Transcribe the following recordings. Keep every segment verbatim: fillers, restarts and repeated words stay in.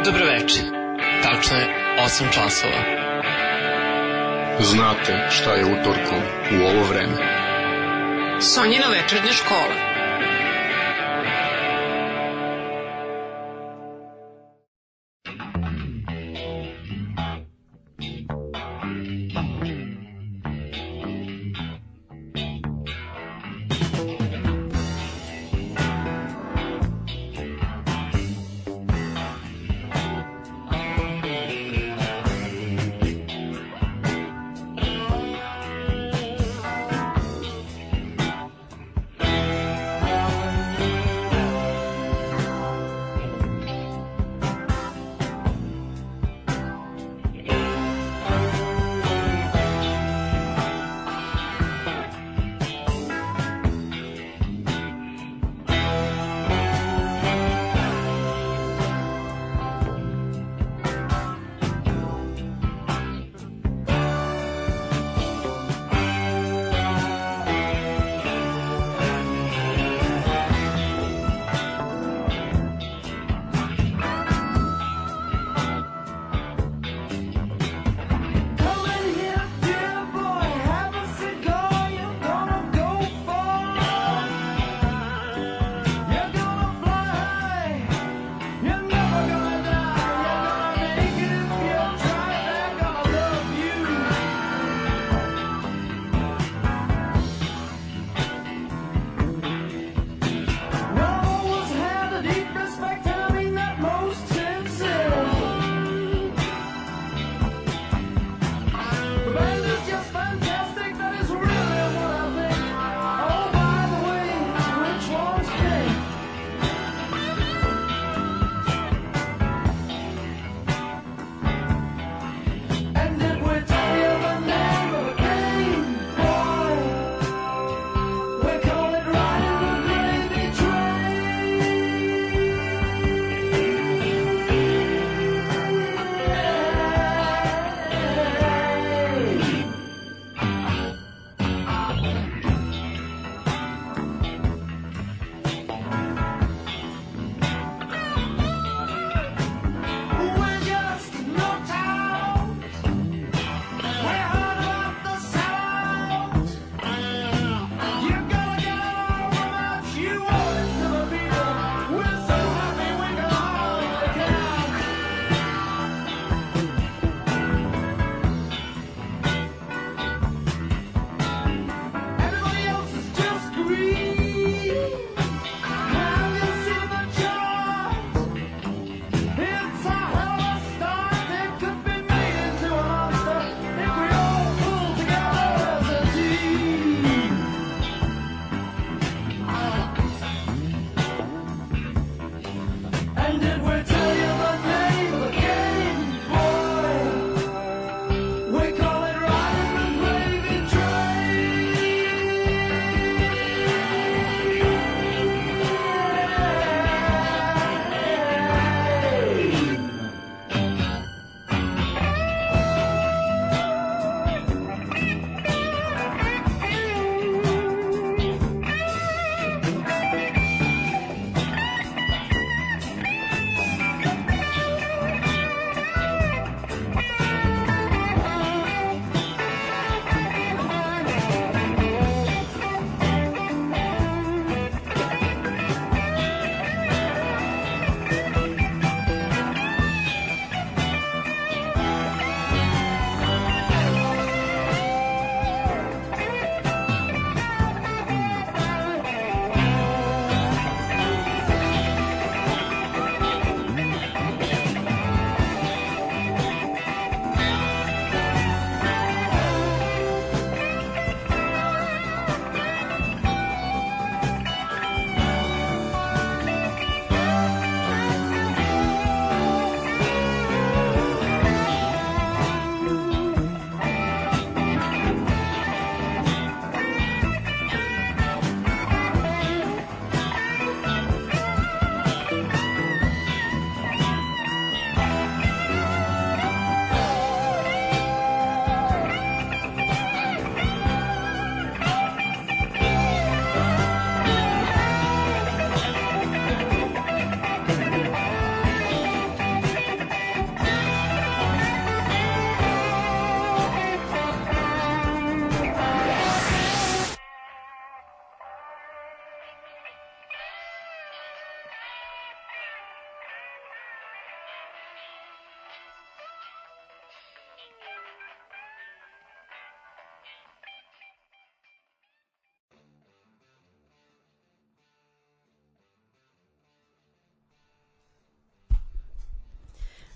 Dobroveče. Tačno je osam časova. Znate šta je utorkom u ovo vreme? Sonjina večernja škola.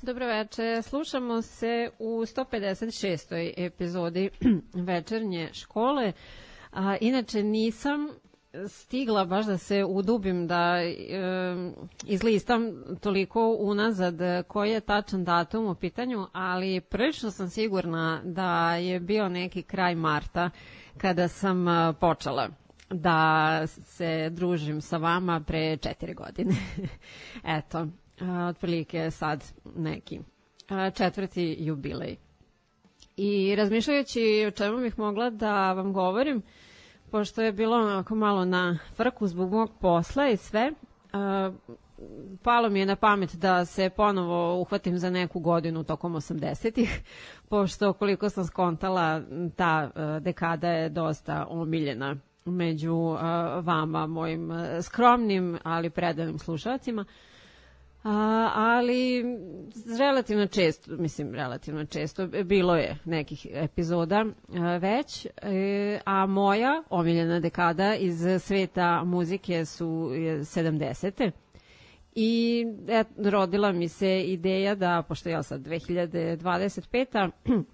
Dobro veče, slušamo se u sto pedeset šestoj epizodi Večernje škole. A, inače nisam stigla baš da se udubim, da e, izlistam toliko unazad koji je tačan datum u pitanju, ali prilično sam sigurna da je bio neki kraj marta kada sam počela da se družim sa vama pre četiri godine. Eto, otprilike sad neki četvrti jubilej. I razmišljajući o čemu bih mogla da vam govorim, pošto je bilo onako malo na frku zbog mog posla i sve, palo mi je na pamet da se ponovo uhvatim za neku godinu tokom osamdesetih, pošto koliko sam skontala, ta dekada je dosta omiljena među vama, mojim skromnim, ali predanim slušalcima. A, ali relativno često, mislim relativno često, bilo je nekih epizoda a, već, e, a moja omiljena dekada iz sveta muzike su sedamdesete i et, rodila mi se ideja da, pošto ja sad dve hiljade dvadeset peta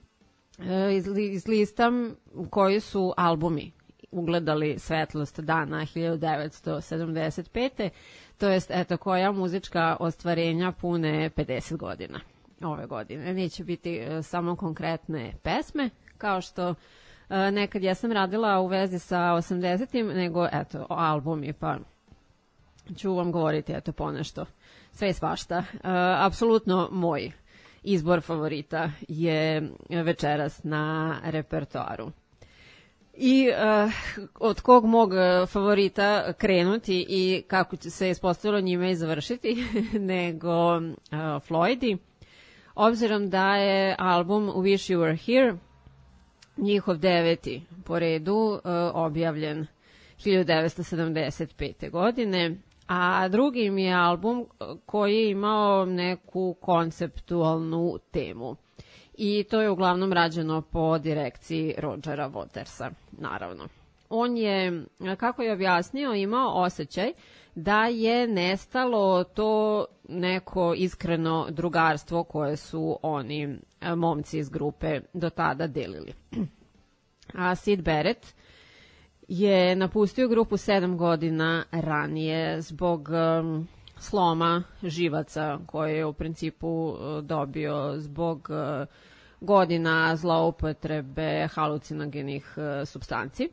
izlistam koji su albumi ugledali svetlost dana hiljadu devetsto sedamdeset pete. To jest, eto, koja muzička ostvarenja pune pedeset godina ove godine. Neće biti uh, samo konkretne pesme, kao što uh, nekad ja sam radila u vezi sa osamdesetim, nego, eto, albumi, pa ću vam govoriti, eto, ponešto, sve i svašta. Uh, apsolutno moj izbor favorita je večeras na repertoaru. I uh, od kog mog favorita krenuti i kako će se ispostavilo njime i završiti, nego uh, Floydi. Obzirom da je album Wish You Were Here, njihov deveti po redu, uh, objavljen hiljadu devetsto sedamdeset pete. godine, a drugi mi je album koji je imao neku konceptualnu temu. I to je uglavnom rađeno po direkciji Rodgera Watersa, naravno. On je, kako je objasnio, imao osjećaj da je nestalo to neko iskreno drugarstvo koje su oni, momci iz grupe, do tada delili. A Syd Barrett je napustio grupu sedam godina ranije zbog um, sloma živaca koje je u principu dobio zbog uh, godina zloupotrebe halucinogenih uh, supstanci.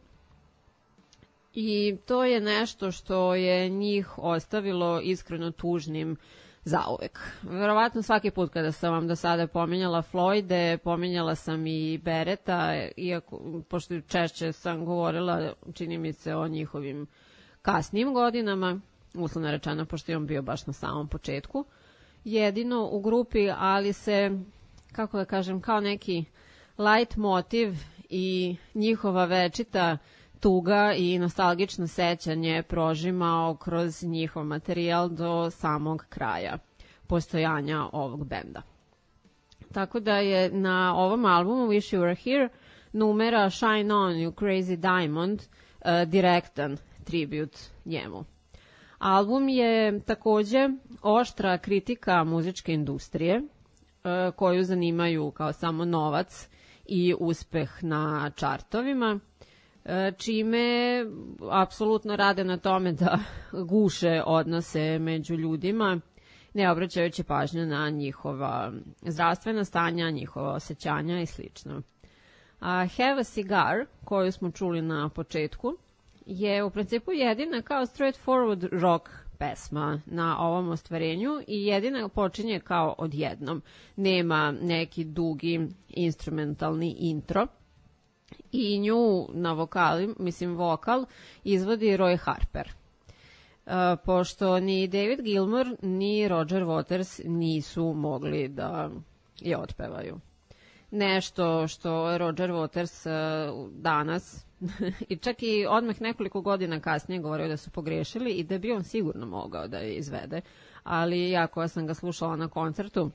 I to je nešto što je njih ostavilo iskreno tužnim zauvek. Verovatno svaki put kada sam vam do sada pominjala Floyde, pominjala sam i Barretta, iako, pošto češće sam govorila, čini mi se, o njihovim kasnijim godinama, uslovno rečeno, pošto je on bio baš na samom početku, jedino u grupi, ali se, kako da kažem, kao neki light motiv i njihova večita tuga i nostalgično sećanje prožimao kroz njihov materijal do samog kraja postojanja ovog benda. Tako da je na ovom albumu Wish You Were Here numera Shine On You Crazy Diamond uh, direktan tribut njemu. Album je takođe oštra kritika muzičke industrije uh, koju zanimaju kao samo novac i uspeh na čartovima, čime apsolutno rade na tome da guše odnose među ljudima, ne obraćajući pažnju na njihova zdravstvena stanja, njihova osjećanja i slično. A Have a Cigar, koju smo čuli na početku, je u principu jedina kao straightforward rock pesma na ovom ostvarenju i jedina počinje kao odjednom. Nema neki dugi instrumentalni intro. I nju na vokali, mislim vokal, izvodi Roy Harper. E, pošto ni David Gilmour ni Roger Waters nisu mogli da je otpevaju. Nešto što Roger Waters e, danas i čak i odmah nekoliko godina kasnije govorio da su pogrešili i da bi on sigurno mogao da je izvede. Ali ja koja sam ga slušala na koncertu,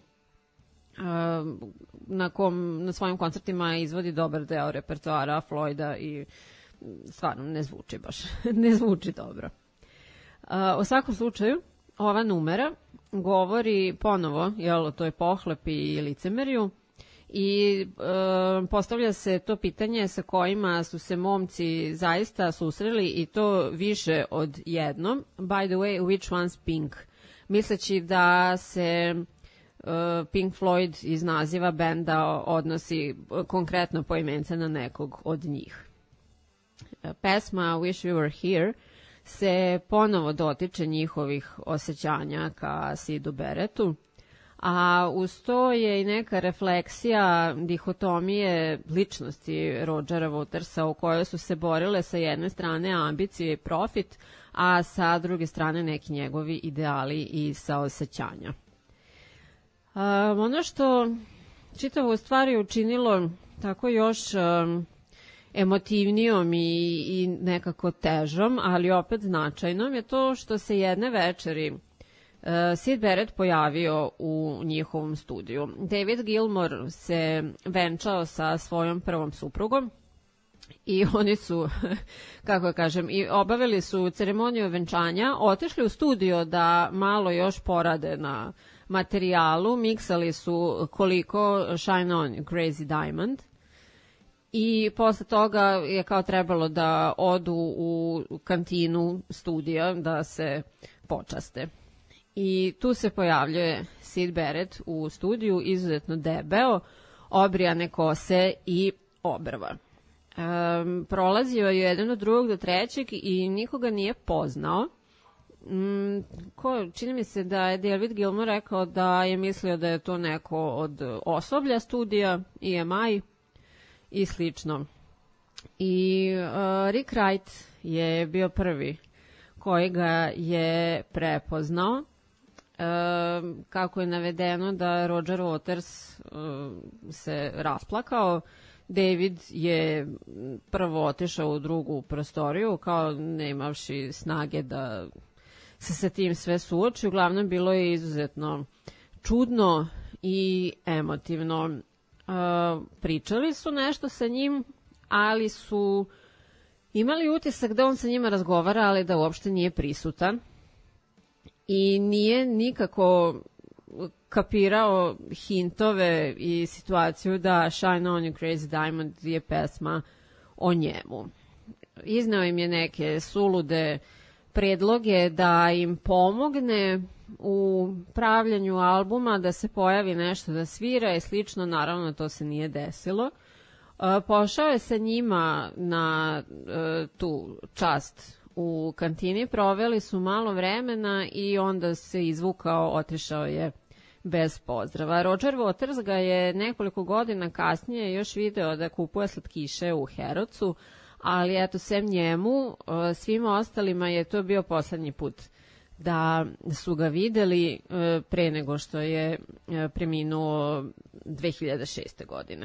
na kom na svojim koncertima izvodi dobar deo repertoara Floyda i stvarno ne zvuči baš, ne zvuči dobro. U svakom slučaju, ova numera govori ponovo, jel, o toj pohlepi i licemerju i e, postavlja se to pitanje sa kojima su se momci zaista susreli i to više od jednom. By the way, which one's Pink? Misleći da se Pink Floyd iz naziva benda odnosi konkretno poimence na nekog od njih. Pesma Wish We Were Here se ponovo dotiče njihovih osjećanja ka Sidu Barrettu, a uz to je i neka refleksija dihotomije ličnosti Rodgera Watersa u kojoj su se borile sa jedne strane ambicije i profit, a sa druge strane neki njegovi ideali i saosećanja. Um, ono što čitavo u stvari učinilo tako još um, emotivnijom i, i nekako težom, ali opet značajnom, je to što se jedne večeri uh, Sid Barrett pojavio u njihovom studiju. David Gilmour se venčao sa svojom prvom suprugom i oni su, kako kažem, i obavili su ceremoniju venčanja, otišli u studio da malo još porade na materijalu, miksali su koliko Shine On, Crazy Diamond i posle toga je kao trebalo da odu u kantinu studija da se počaste. I tu se pojavljuje Sid Barrett u studiju, izuzetno debeo, obrijane kose i obrva. Um, prolazio je jedan od drugog do trećeg i nikoga nije poznao. Mm, ko, čini mi se da je David Gilmour rekao da je mislio da je to neko od osoblja studija, E M I i slično. I uh, Rick Wright je bio prvi koji ga je prepoznao. Uh, kako je navedeno da Roger Waters uh, se rasplakao, David je prvo otišao u drugu prostoriju, kao ne imavši snage da se sa tim sve suoči. Uglavnom, bilo je izuzetno čudno i emotivno. Uh, pričali su nešto sa njim, ali su imali utisak da on sa njima razgovara, ali da uopšte nije prisutan. I nije nikako kapirao hintove i situaciju da Shine On You Crazy Diamond je pesma o njemu. Izneo im je neke sulude predloge da im pomogne u pravljanju albuma, da se pojavi nešto da svira i slično, naravno to se nije desilo. Pošao je sa njima na tu čast u kantini, proveli su malo vremena i onda se izvukao, otišao je bez pozdrava. Roger Waters ga je nekoliko godina kasnije još video da kupuje slatkiše u Harrodsu, ali eto, sem njemu, svima ostalima je to bio poslednji put da su ga videli pre nego što je preminuo dve hiljade šeste. godine.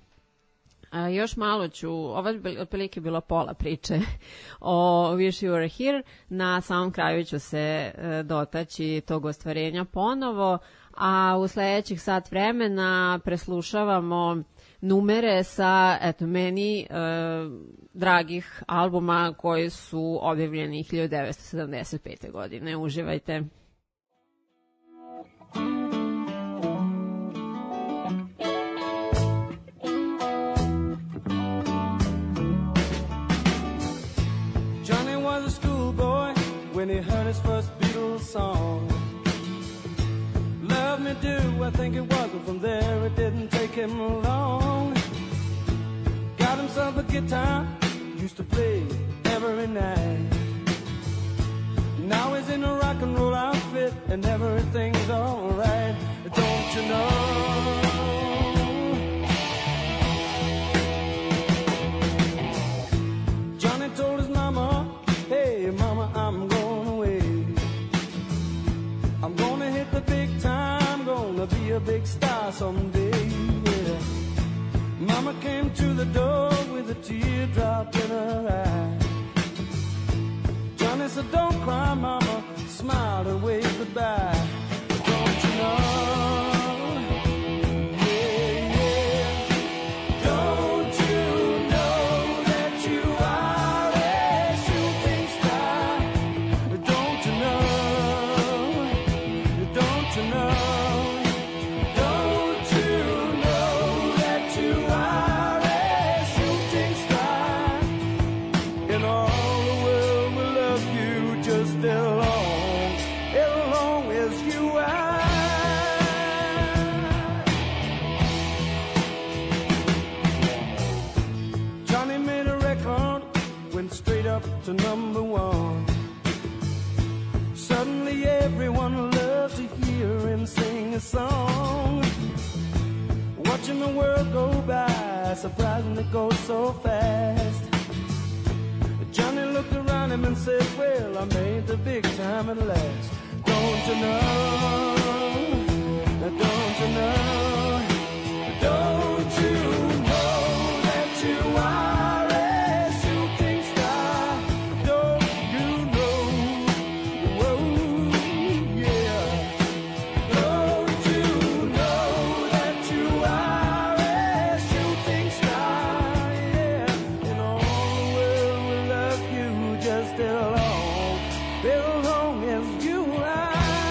A još malo ću, ovo je otprilike bilo pola priče o Wish You Were Here, na samom kraju ću se dotaći tog ostvarenja ponovo, a u sledećih sat vremena preslušavamo numere sa, eto, meni e, dragih albuma koji su objavljeni hiljadu devetsto sedamdeset pete. godine. Uživajte! Johnny was a schoolboy when he heard his first Beatles song. Love me do, I think it was, and from there it didn't take him long. Got himself a guitar, used to play every night. Now he's in a rock and roll outfit and everything's alright. Don't you know? Johnny told his mama, hey mama, I'm going away. I'm gonna hit the big time, gonna be a big star someday, yeah. Mama came to the door with a teardrop in her eye. Johnny said, don't cry, mama, smiled and waved goodbye. Don't you know? Don't surprisingly goes so fast. Johnny looked around him and said, well, I made the big time at last. Don't you know, don't you know, don't you know that you are a shooting star? Don't you know, whoa, yeah. Don't you know that you are a shooting star? Yeah, and all the world will love you just as long, as long as you are.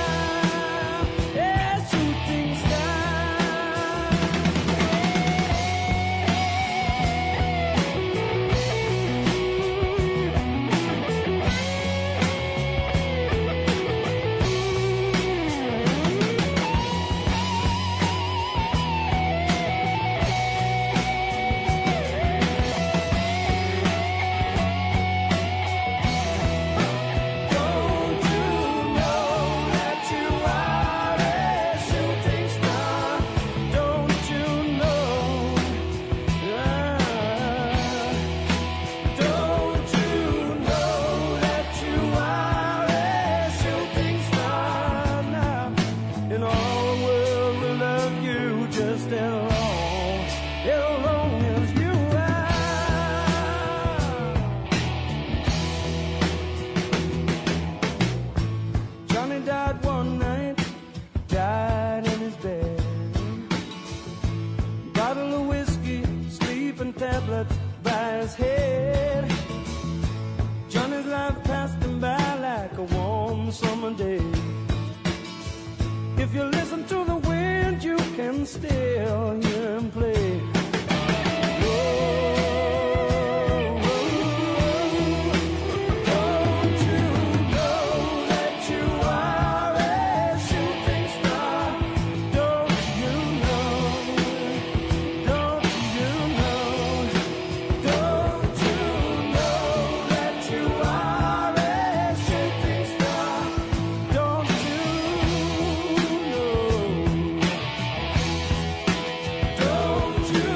If you listen to the wind, you can still hear him play. You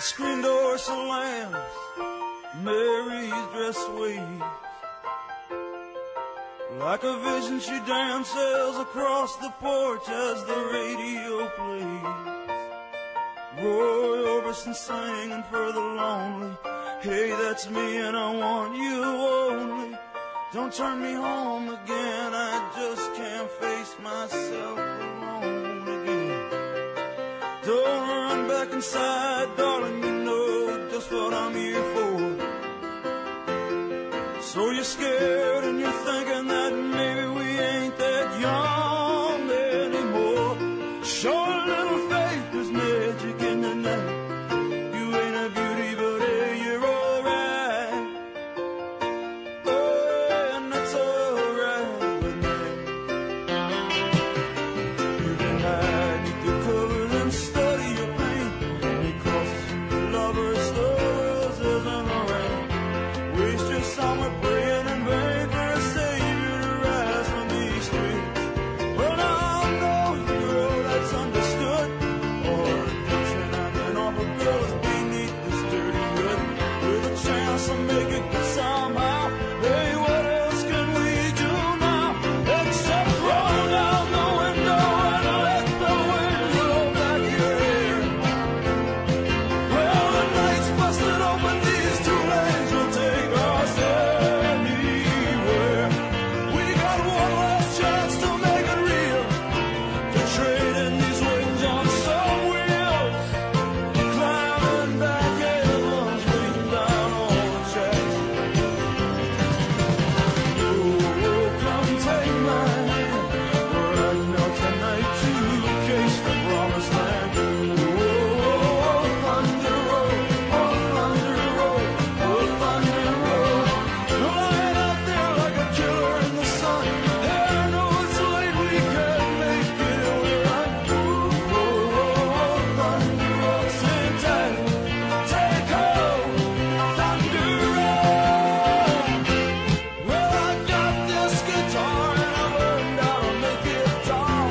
screen door slams, Mary's dress waves. Like a vision she dances across the porch as the radio plays. Roy Orbison singing for the lonely. Hey, that's me and I want you only. Don't turn me home again, I just can't face myself alone again. Don't run back inside, darling, you know just what I'm here for. So you're scared and you're thinking that maybe we ain't that young anymore. Show a little faith, there's magic in the night. You ain't a beauty, but hey, you're alright. Oh, and that's alright with me. You can hide neath your covers and study your pain. Because your lovers, the roses and the rain. Waste your summer praying in vain for a savior to rise from these streets. Well, now I know you're all that's understood. Or addiction hanging off a girl's beneath this dirty hood. With a chance to make it good somehow. Hey, what else can we do now? Except roll down the window and let the wind blow back your hair. Well, the night's busted open, these two lanes will take us anywhere. We got one last chance to make it real, to trade in these wings on some wheels, climbing back heavens, waiting down all the tracks. Oh, come take my hand, we're riding out tonight to case the promised land. Oh, thunder road, oh, thunder road, oh, thunder road. Lying out there like a killer in the sun. Yeah, I know it's late, we can't make it alright. Oh, thunder road, sit tight, take hold, thunder road. Well, I got this guitar and I learned how to make it talk.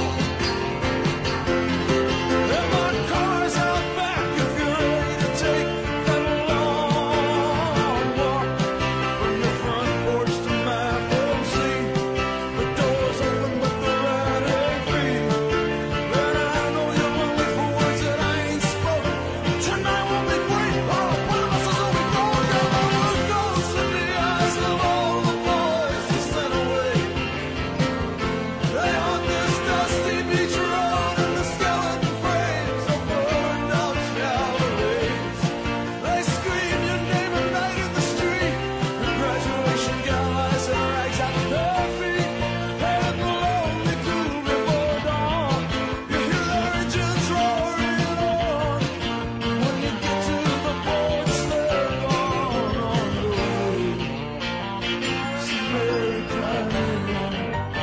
And my car's out back if you're ready to take that long walk. From the front porch to my front seat, the door's open but the ride ain't free. And I know you're lonely for words that I ain't spoken. Tonight won't be free, all the promises will be broken. I'm a ghost in the eyes of all the boys you sent away. They haunt this dusty beach road and the skeleton frames of burned out Chevrolets. They scream your name at night in the street. Your graduation gown lies in rags at their feet. And the lonely cool before dawn. You hear their engines roaring on. When you get to the porch, they're gone on the way. So Mary Clyde.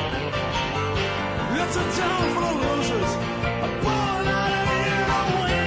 It's a town full of losers. I'm born out of here to win.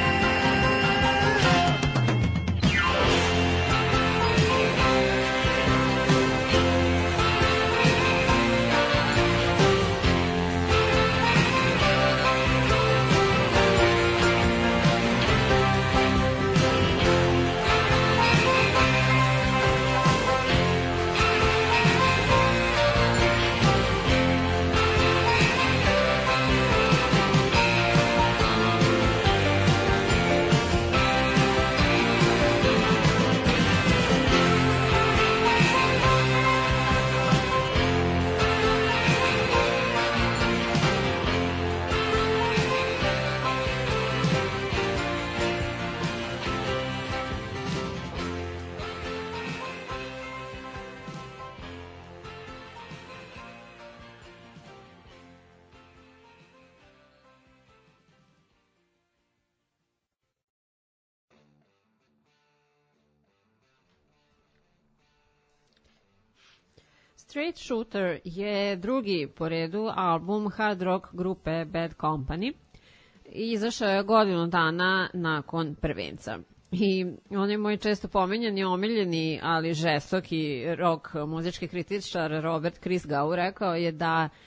Straight Shooter je drugi po redu album hard rock grupe Bad Company i izašao je godinu dana nakon prvenca. I on je moj često pominjani, omiljeni, ali žestoki rock muzički kritičar Robert Christgau rekao je da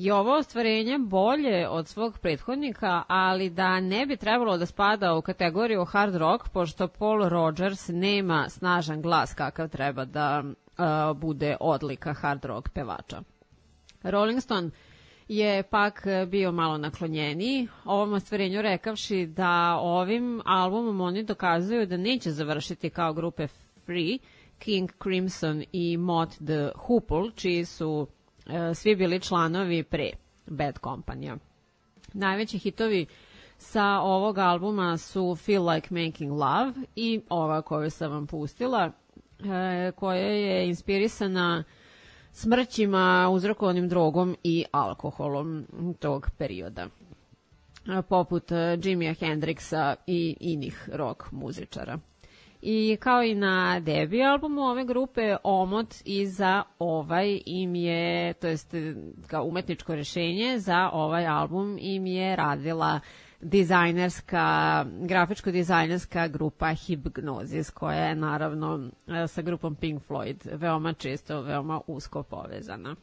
je ovo ostvarenje bolje od svog prethodnika, ali da ne bi trebalo da spada u kategoriju hard rock, pošto Paul Rodgers nema snažan glas kakav treba da uh, bude odlika hard rock pevača. Rolling Stone je pak bio malo naklonjeniji ovom ostvarenju, rekavši da ovim albumom oni dokazuju da neće završiti kao grupe Free, King Crimson i Mott the Hoople, čiji su e, svi bili članovi pre Bad Company-a. Najveći hitovi sa ovog albuma su Feel Like Making Love i ova koju sam vam pustila, e, koja je inspirisana smrćima uzrokovanim drogom i alkoholom tog perioda, poput Jimmya Hendrixa i inih rock muzičara. I kao i na debi albumu ove grupe, omot i za ovaj im je, to jest kao umetničko rešenje za ovaj album im je radila dizajnerska, grafičko-dizajnerska grupa Hipgnosis, koja je naravno sa grupom Pink Floyd veoma često, veoma usko povezana.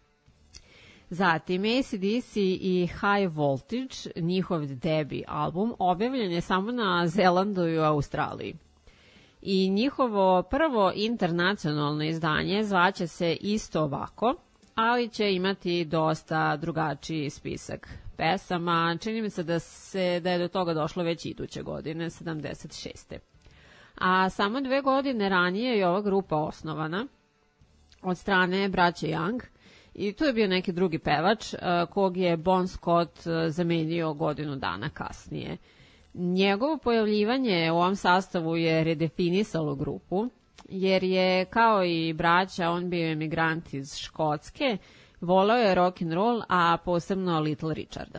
Zatim A C D C i High Voltage, njihov debi album, objavljen je samo na Zelandu i u Australiji. I njihovo prvo internacionalno izdanje zvaće se isto ovako, ali će imati dosta drugačiji spisak pesama. Čini mi se da, se da je do toga došlo već iduće godine, sedamdeset šeste. A samo dve godine ranije je ova grupa osnovana od strane braće Young i tu je bio neki drugi pevač kog je Bon Scott zamenio godinu dana kasnije. Njegovo pojavljivanje u ovom sastavu je redefinisalo grupu, jer je, kao i braća, on bio emigrant iz Škotske, voleo je rock'n'roll, a posebno Little Richarda.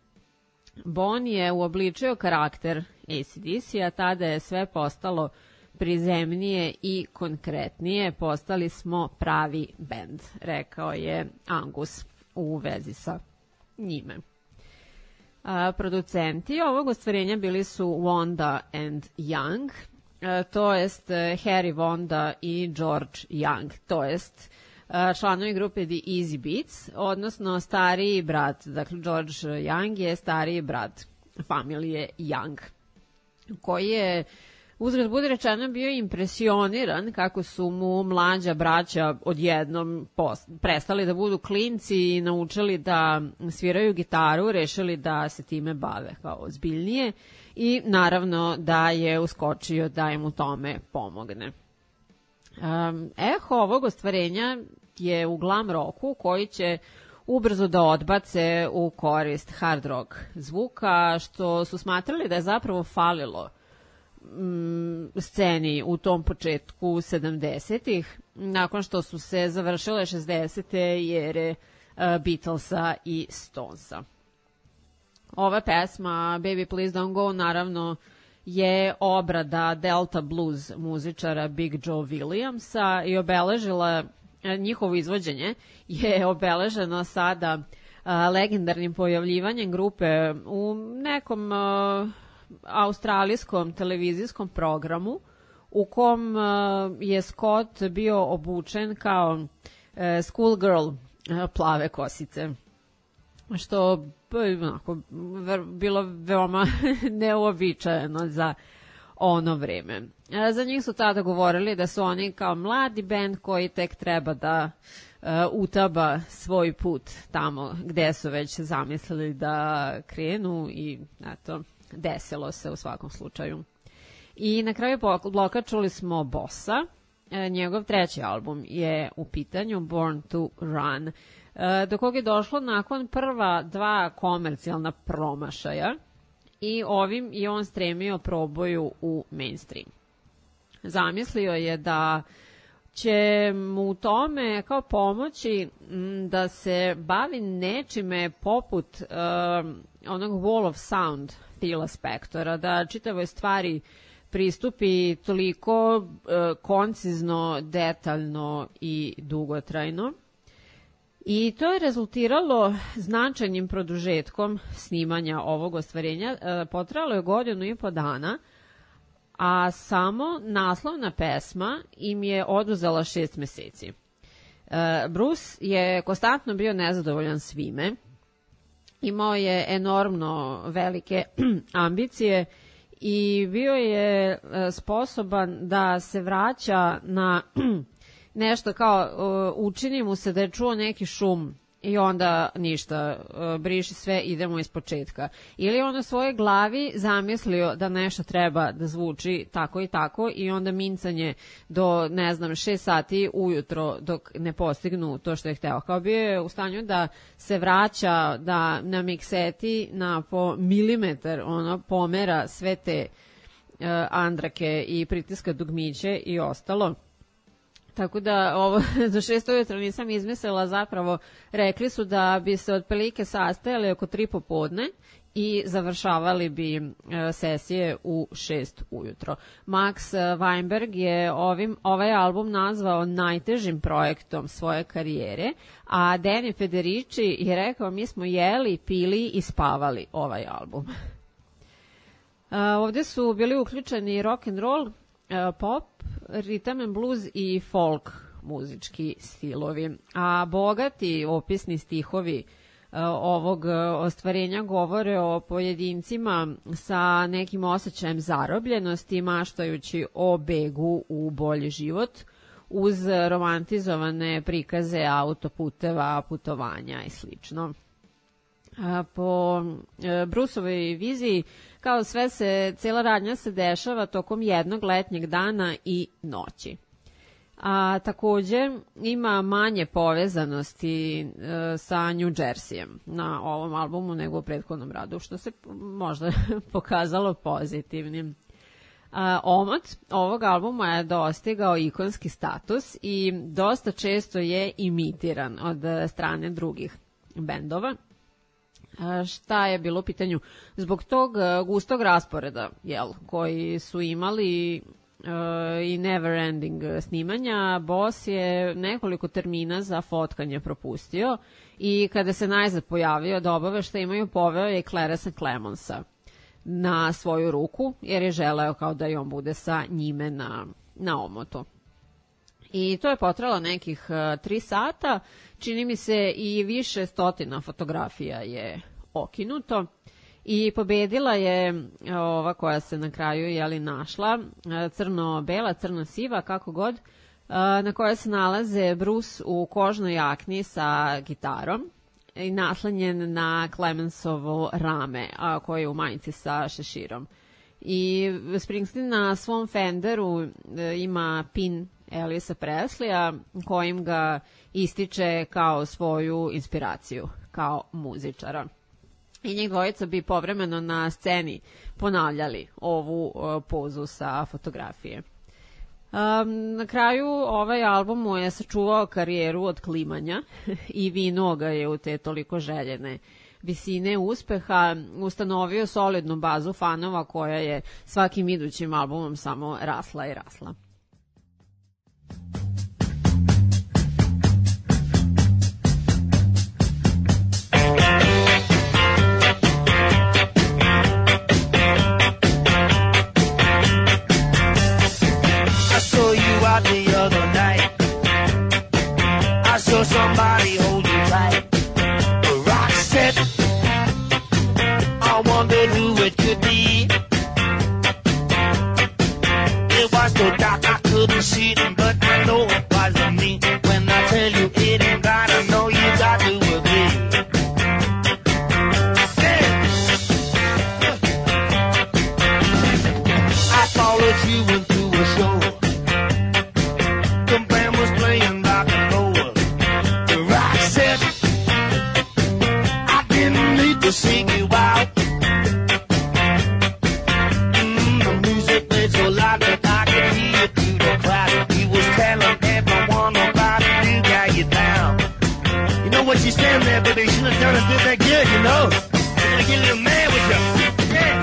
Bon je uobličio karakter A C D C, a tada je sve postalo prizemnije i konkretnije, postali smo pravi bend, rekao je Angus u vezi sa njime. A, producenti ovog ostvarenja bili su Wanda and Young, a, to jest Harry Wanda i George Young, to jest a, članovi grupe The Easy Beats, odnosno stariji brat, dakle George Young je stariji brat familije Young, koji je, uzgled bude rečeno, bio impresioniran kako su mu mlađa braća odjednom prestali da budu klinci i naučili da sviraju gitaru, rešili da se time bave kao ozbiljnije i naravno da je uskočio da im u tome pomogne. Um, eho ovog ostvarenja je u glam roku koji će ubrzo da odbace u korist hard rock zvuka, što su smatrali da je zapravo falilo sceni u tom početku sedamdesetih, nakon što su se završile šezdesete jere Beatlesa i Stonesa. Ova pesma Baby Please Don't Go naravno je obrada Delta blues muzičara Big Joe Williamsa i obeležila, njihovo izvođenje je obeleženo sada legendarnim pojavljivanjem grupe u nekom australijskom televizijskom programu u kom uh, je Scott bio obučen kao uh, schoolgirl uh, plave kosice, što onako, ver, bilo veoma neuobičajeno za ono vreme. Uh, za njih su tada govorili da su oni kao mladi bend koji tek treba da uh, utaba svoj put tamo gde su već zamislili da krenu i eto, desilo se u svakom slučaju. I na kraju bloka čuli smo Bossa. E, njegov treći album je u pitanju, Born to Run, e, do kog je došlo nakon prva dva komercijalna promašaja i ovim je on stremio proboju u mainstream. Zamislio je da će mu u tome kao pomoći m, da se bavi nečime poput e, onog Wall of Sound Phila Spectora, da čitavoj stvari pristupi toliko e, koncizno, detaljno i dugotrajno. I to je rezultiralo značajnim produžetkom snimanja ovog ostvarenja. E, potrajalo je godinu i po dana, a samo naslovna pesma im je oduzela šest meseci. Bruce je konstantno bio nezadovoljan svime, imao je enormno velike ambicije i bio je sposoban da se vraća na nešto kao učini mu se da je čuo neki šum i onda ništa, briši sve, idemo iz početka. Ili on u svojoj glavi zamislio da nešto treba da zvuči tako i tako i onda mincanje do, ne znam, šest sati ujutro dok ne postignu to što je hteo. Kao bio je u stanju da se vraća, da na mikseti na po milimetar ono pomera sve te uh, andrake i pritiska dugmiće i ostalo. Tako da ovo do šest ujutro nisam izmislila, zapravo rekli su da bi se otprilike sastajali oko tri popodne i završavali bi e, sesije u šest ujutro. Max Weinberg je ovim, ovaj album nazvao najtežim projektom svoje karijere, a Danny Federici je rekao mi smo jeli, pili i spavali ovaj album. E, ovdje su bili uključeni rock and roll, pop, rhythm and blues i folk muzički stilovi. A bogati opisni stihovi ovog ostvarenja govore o pojedincima sa nekim osjećajem zarobljenosti, maštajući o begu u bolji život, uz romantizovane prikaze autoputeva, putovanja i slično. Po Bruceovoj viziji, kao sve se, cijela radnja se dešava tokom jednog letnjeg dana i noći. A takođe ima manje povezanosti e, sa New Jerseyem na ovom albumu nego u prethodnom radu, što se možda pokazalo pozitivnim. A, omot ovog albuma je dostigao ikonski status i dosta često je imitiran od strane drugih bendova. Šta je bilo u pitanju? Zbog tog gustog rasporeda, jel, koji su imali uh, i never ending snimanja, Boss je nekoliko termina za fotkanje propustio i kada se najzad pojavio da obavešta imaju, poveo je Clarence Clemonsa na svoju ruku, jer je želeo kao da i on bude sa njime na, na omotu. I to je potrajalo nekih uh, tri sata, čini mi se i više stotina fotografija je okinuto i pobedila je ova koja se na kraju jeli našla, crno-bela, crno-siva, kako god, na kojoj se nalaze Bruce u kožnoj jakni sa gitarom i naslanjen na Clemensovo rame, a koji je u majici sa šeširom. I Springsteen na svom Fenderu ima pin Elvisa Presleya kojim ga ističe kao svoju inspiraciju, kao muzičara. I njih dvojica bi povremeno na sceni ponavljali ovu uh, pozu sa fotografije. Um, na kraju ovaj album mu je sačuvao karijeru od klimanja i vinuo ga je u te toliko željene visine uspeha, ustanovio solidnu bazu fanova koja je svakim idućim albumom samo rasla i rasla. The other night I saw somebody hold you tight, a rock set. I wondered who it could be. It was so dark I couldn't see them, but I know it wasn't me. When I tell you it ain't God, I know you got to agree. Yeah. I followed you into a show. The band was playing rock and roll. The rock said, I didn't need to sing you out. Mm, the music played so loud that I could hear it through the crowd. He was telling everyone about it, you got you down. You know what you stand there, baby, you shouldn't have done it did that good, you know. You're gonna get a little mad with you. Yeah.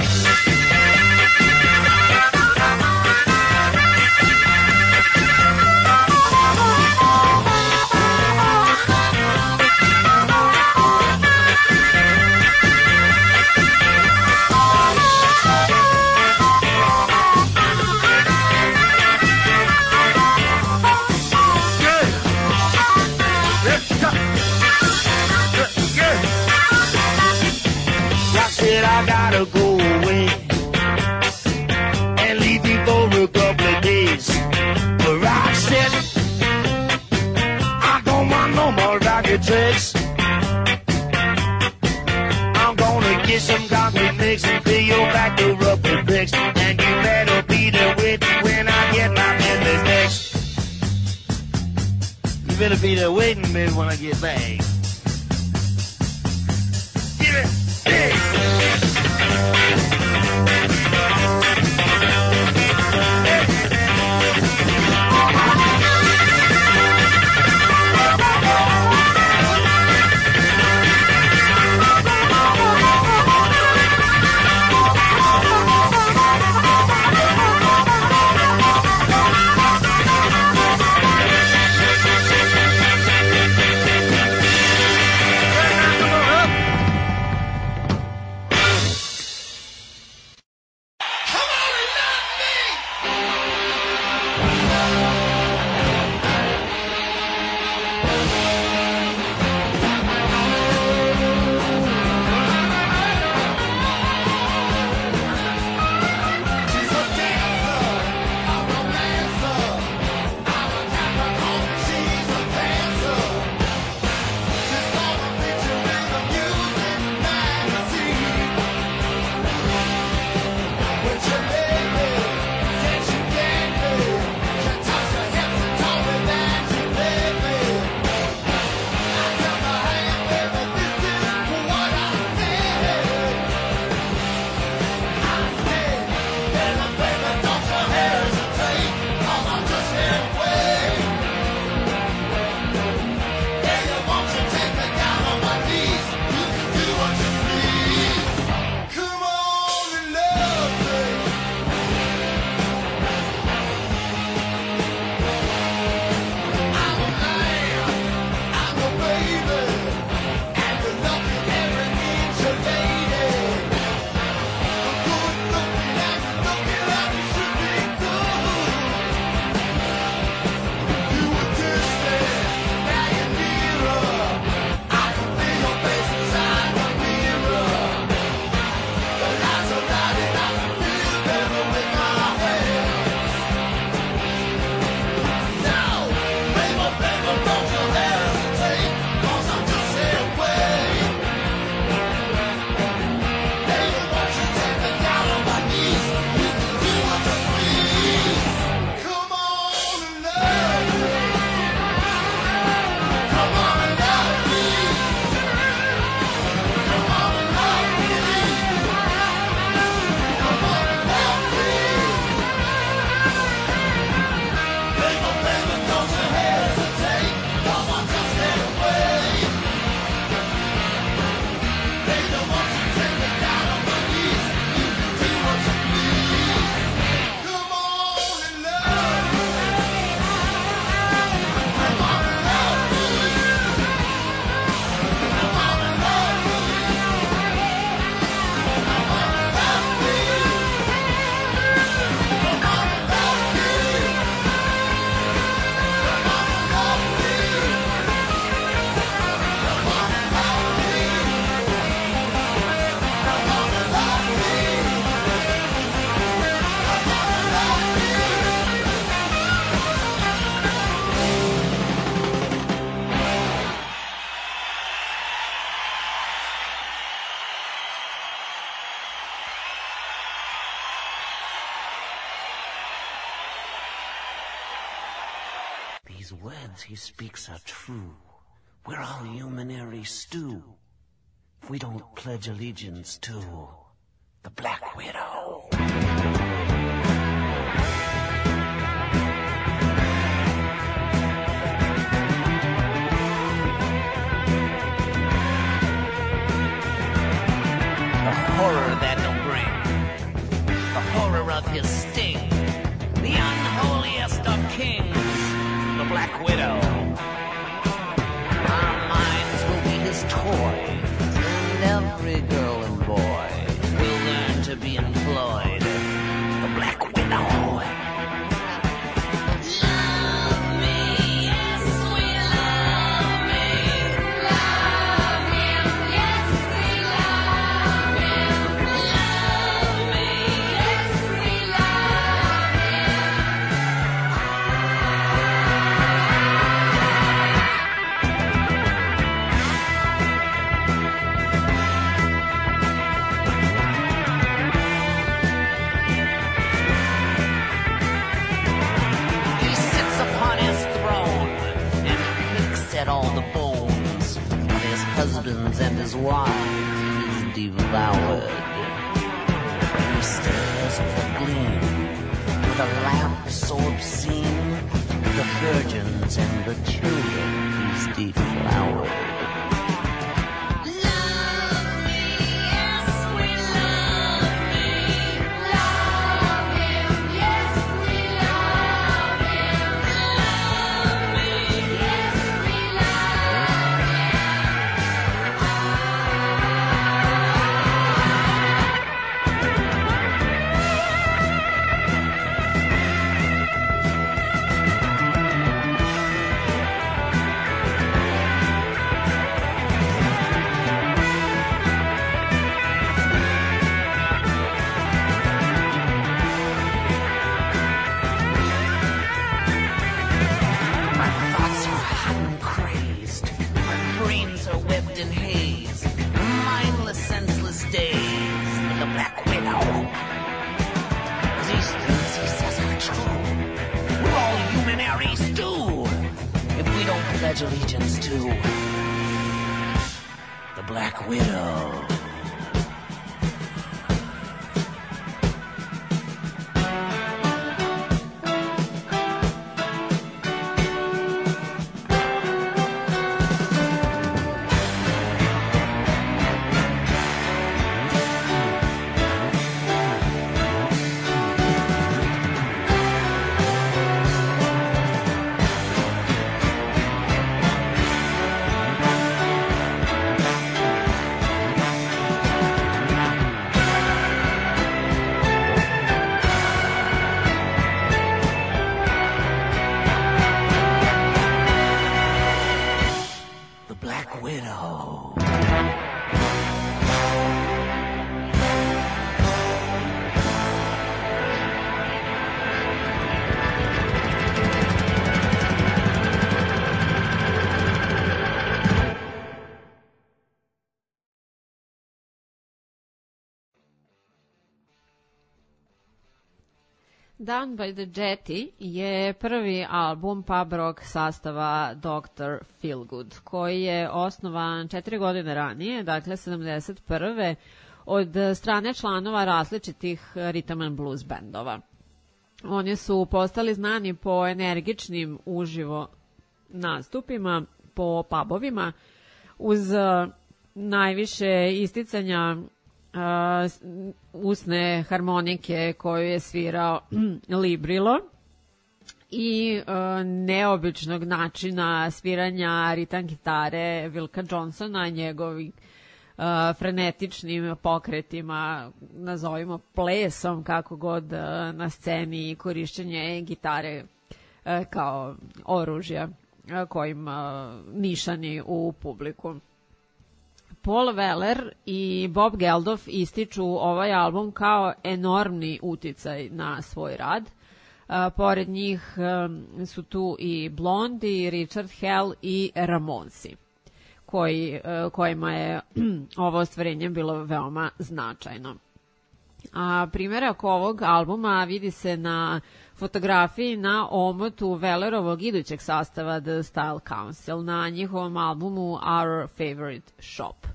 gotta go away and leave me for a couple of days. But Rock said, I don't want no more rocket tricks. I'm gonna get some concrete mix and fill your back to rubber bricks. And you better be there with me when I get my business next. You better be there waiting for me when I get back. Give it, hey! These words he speaks are true. We're all humanary stew. If we don't pledge allegiance to the Black Widow. The horror that he'll bring, the horror of his sting, the unholiest of kings, the Black Widow. Our minds will be his toys, and every girl and boy will learn to be employed. The Black Widow. Love husbands and his wives devoured. He stares with a gleam, with a lamp so obscene, the virgins and the children he's deflowered. Allegiance to the Black Widow. Down by the Jetty je prvi album pub rock sastava doktor Feelgood, koji je osnovan četiri godine ranije, dakle sedamdeset prve od strane članova različitih rhythm and blues bendova. Oni su postali znani po energičnim uživo nastupima, po pubovima, uz najviše isticanja Uh, usne harmonike koju je svirao Librilo i uh, neobičnog načina sviranja ritam gitare Wilka Johnsona, njegovim uh, frenetičnim pokretima, nazovimo plesom, kako god, uh, na sceni, i korišćenje gitare uh, kao oružja uh, kojim uh, nišani u publiku. Paul Weller i Bob Geldof ističu ovaj album kao enormni uticaj na svoj rad. Uh, pored njih um, su tu i Blondie, Richard Hell i Ramonsi, koji, uh, kojima je ovo ostvarenje bilo veoma značajno. A primjerak ovog albuma vidi se na fotografiji na omotu Wellerovog idućeg sastava The Style Council na njihovom albumu Our Favorite Shop.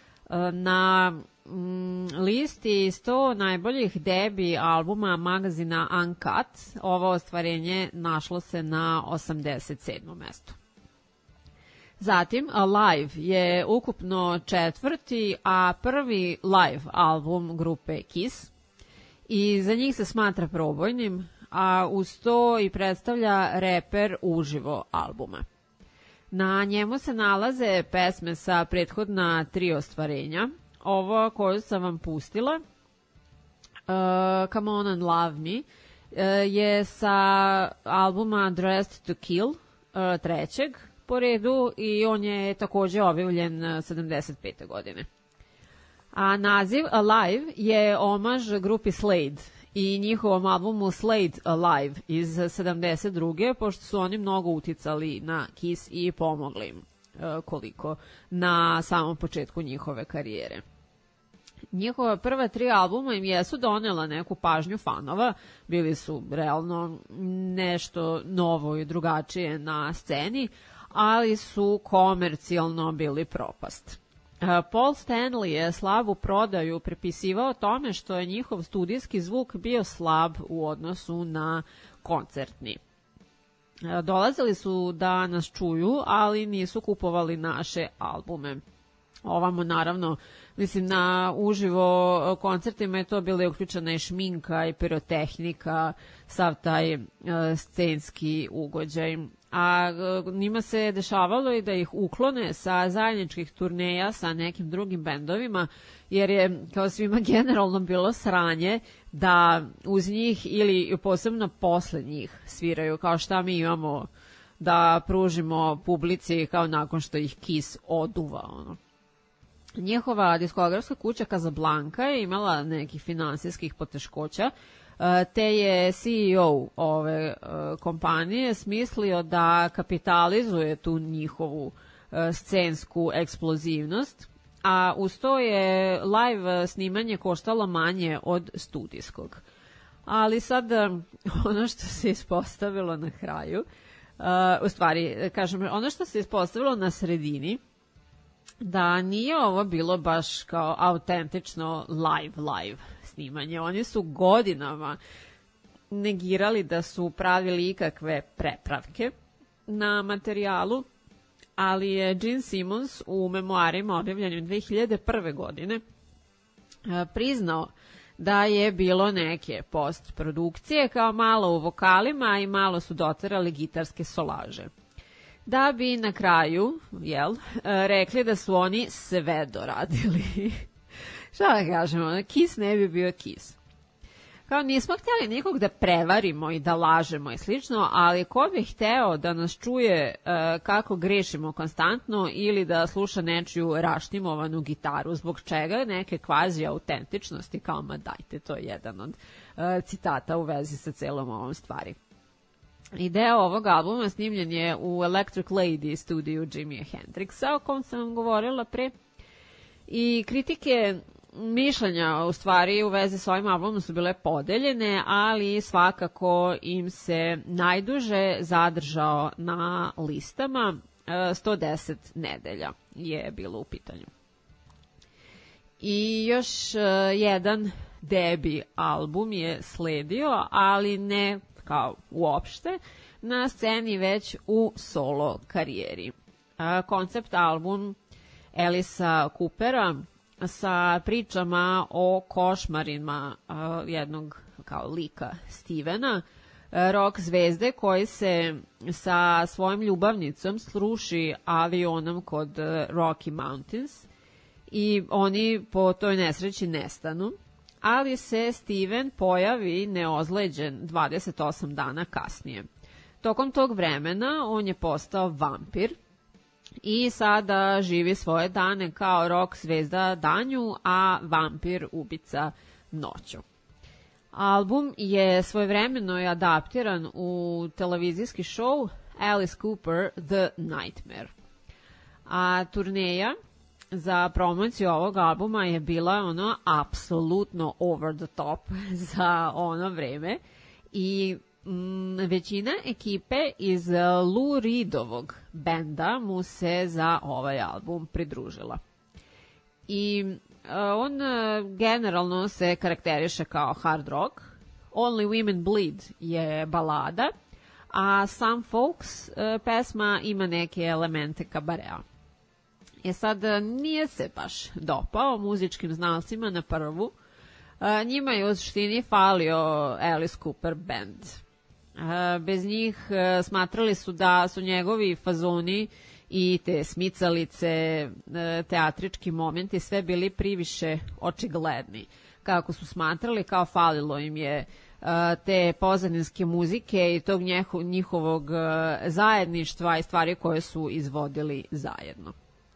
Na mm, listi sto najboljih debi albuma magazina Uncut ovo ostvarenje našlo se na osamdeset sedmom mestu. Zatim Alive je ukupno četvrti, a prvi live album grupe Kiss i za njih se smatra probojnim, a uz to i predstavlja reper uživo albuma. Na njemu se nalaze pesme sa prethodna tri ostvarenja. Ovo koju sam vam pustila, uh, Come On and Love Me, uh, je sa albuma Dressed to Kill, uh, trećeg po redu, i on je takođe objavljen sedamdeset pete godine. A naziv Alive je omaž grupi Slade i njihovom albumu Slade Alive iz sedamdeset druge pošto su oni mnogo uticali na Kiss i pomogli im e, koliko na samom početku njihove karijere. Njihova prva tri albuma im jesu donela neku pažnju fanova, bili su realno nešto novo i drugačije na sceni, ali su komercijalno bili propast. Paul Stanley je slabu prodaju pripisivao tome što je njihov studijski zvuk bio slab u odnosu na koncertni. Dolazili su da nas čuju, ali nisu kupovali naše albume. Ovamo, naravno, mislim, na uživo koncertima je to bila uključena i šminka i pirotehnika, sav taj uh, scenski ugođaj. A uh, njima se dešavalo i da ih uklone sa zajedničkih turneja sa nekim drugim bendovima, jer je kao svima generalno bilo sranje da uz njih ili posebno posle njih sviraju, kao šta mi imamo da pružimo publici kao nakon što ih Kiss oduva, ono. Njihova diskografska kuća Casablanca je imala nekih finansijskih poteškoća, te je C E O ove kompanije smislio da kapitalizuje tu njihovu scensku eksplozivnost, a uz to je live snimanje koštalo manje od studijskog. Ali sad ono što se ispostavilo na kraju, u stvari, kažem, ono što se ispostavilo na sredini, da nije ovo bilo baš kao autentično live live snimanje. Oni su godinama negirali da su pravili ikakve prepravke na materijalu, ali je Gene Simmons u memoarima objavljenim dve hiljade prve. godine priznao da je bilo neke postprodukcije, kao malo u vokalima i malo su doterali gitarske solaže. Da bi na kraju, jel, rekli da su oni sve doradili. Šta da kažemo, Kiss ne bi bio Kiss. Kao nismo htjeli nikog da prevarimo i da lažemo i slično, ali ko bi hteo da nas čuje uh, kako grešimo konstantno ili da sluša nečiju raštimovanu gitaru, zbog čega neke kvazi autentičnosti, kao ma dajte, to je jedan od uh, citata u vezi sa celom ovom stvari. Ideja ovog albuma snimljen je u Electric Lady studiju Jimmyja Hendrixa, o kom sam vam govorila pre. I kritike mišljenja u stvari u vezi s ovim albumom su bile podeljene, ali svakako im se najduže zadržao na listama, sto deset nedelja je bilo u pitanju. I još jedan debi album je sledio, ali ne kao uopšte na sceni, već u solo karijeri. Koncept album Alisa Coopera sa pričama o košmarima jednog kao lika Stevena, rock zvezde koji se sa svojim ljubavnicom sruši avionom kod Rocky Mountains i oni po toj nesreći nestanu, ali se Steven pojavi neozleđen dvadeset osam dana kasnije. Tokom tog vremena on je postao vampir i sada živi svoje dane kao rock zvezda danju, a vampir ubica noću. Album je svojevremeno je adaptiran u televizijski show Alice Cooper The Nightmare. A turneja za promociju ovog albuma je bila ono apsolutno over the top za ono vreme i mm, većina ekipe iz Lou Reedovog benda mu se za ovaj album pridružila. I uh, on uh, generalno se karakteriše kao hard rock, Only Women Bleed je balada, a Some Folks uh, pesma ima neke elemente kabarea. E sad, nije se baš dopao muzičkim znalcima na prvu. E, njima je u suštini falio Alice Cooper band. E, bez njih e, smatrali su da su njegovi fazoni i te smicalice, e, teatrički momenti sve bili priviše očigledni. Kako su smatrali, kao falilo im je e, te pozadinske muzike i tog njeho, njihovog e, zajedništva i stvari koje su izvodili zajedno.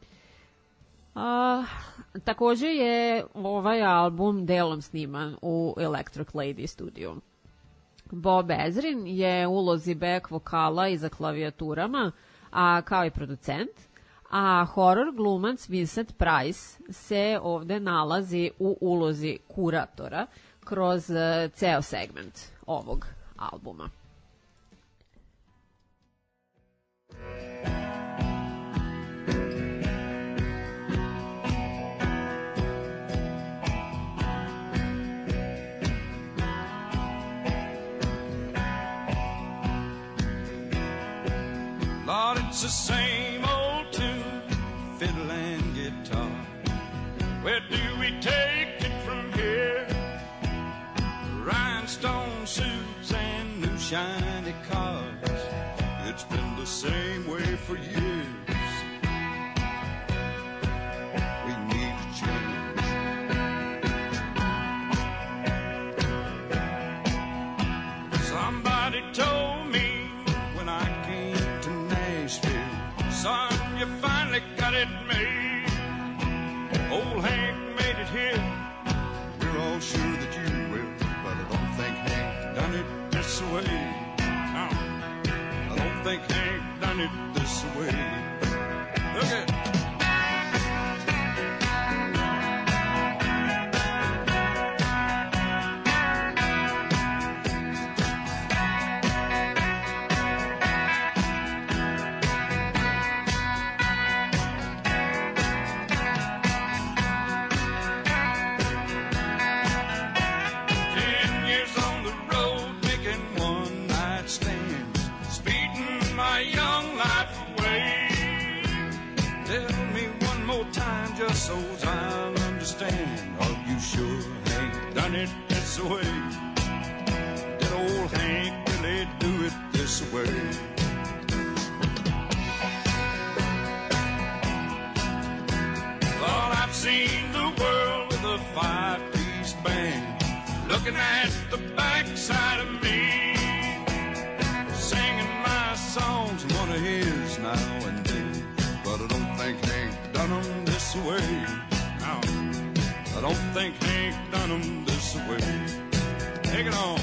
Uh, također je ovaj album delom sniman u Electric Lady studiju. Bob Ezrin je u ulozi back vokala i za klavijaturama, a kao i producent, a horror glumac Vincent Price se ovde nalazi u ulozi kuratora kroz uh, ceo segment ovog albuma. the same old tune, fiddle and guitar. Where do we take it from here? Rhinestone suits and new shiny cars. It's been the same way for years. We need a change. Somebody told me when I came to Nashville, son, you finally got it made. Old Hank made it here. We're all sure that you will, but I don't think Hank done it this way. No, I don't think Hank done it this way. Look at just so I'll understand. Are you sure Hank done it this way? Did old Hank really do it this way? Well, I've seen the world with a five-piece band, looking at the backside of me, singing my songs, one of his now and then. But I don't think Hank done them this way. No, I don't think Hank done them this way. Take it on.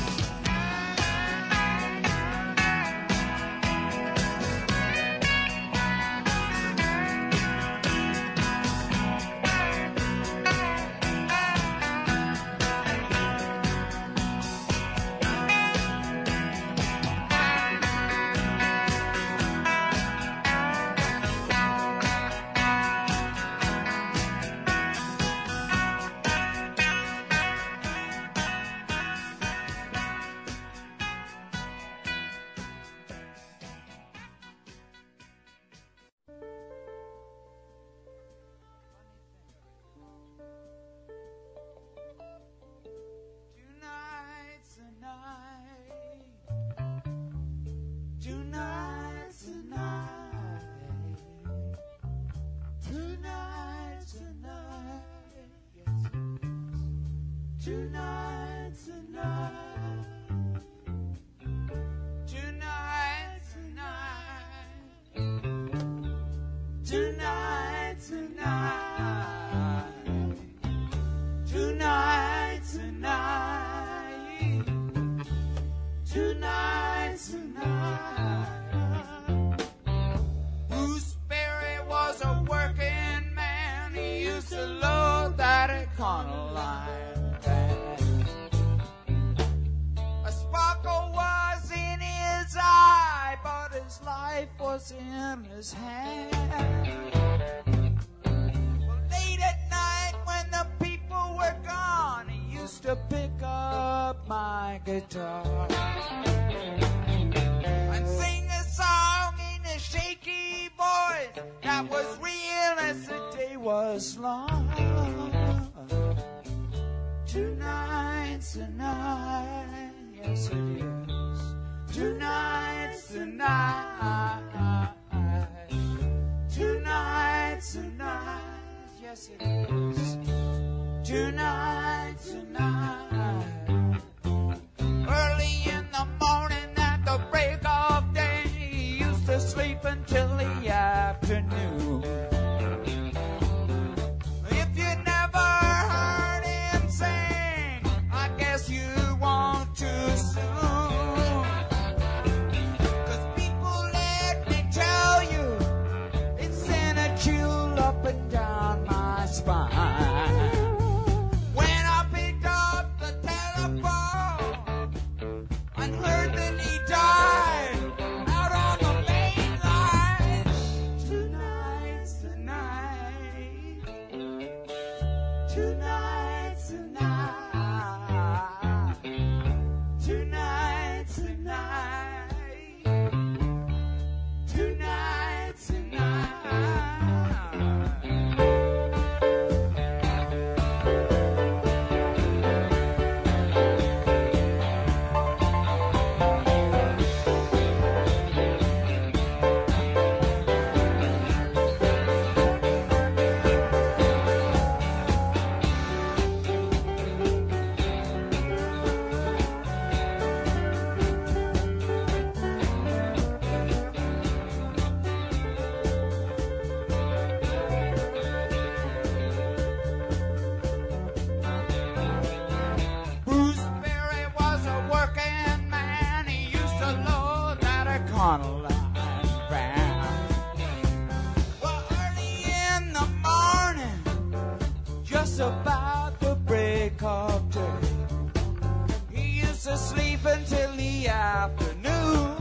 just about the break of day. He used to sleep until the afternoon.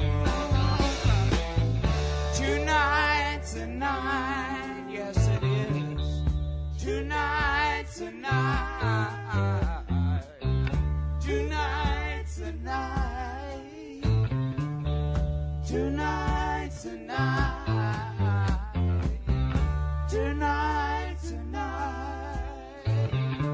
Tonight, tonight, yes it is. Tonight, tonight, tonight, tonight, tonight, tonight, tonight, tonight.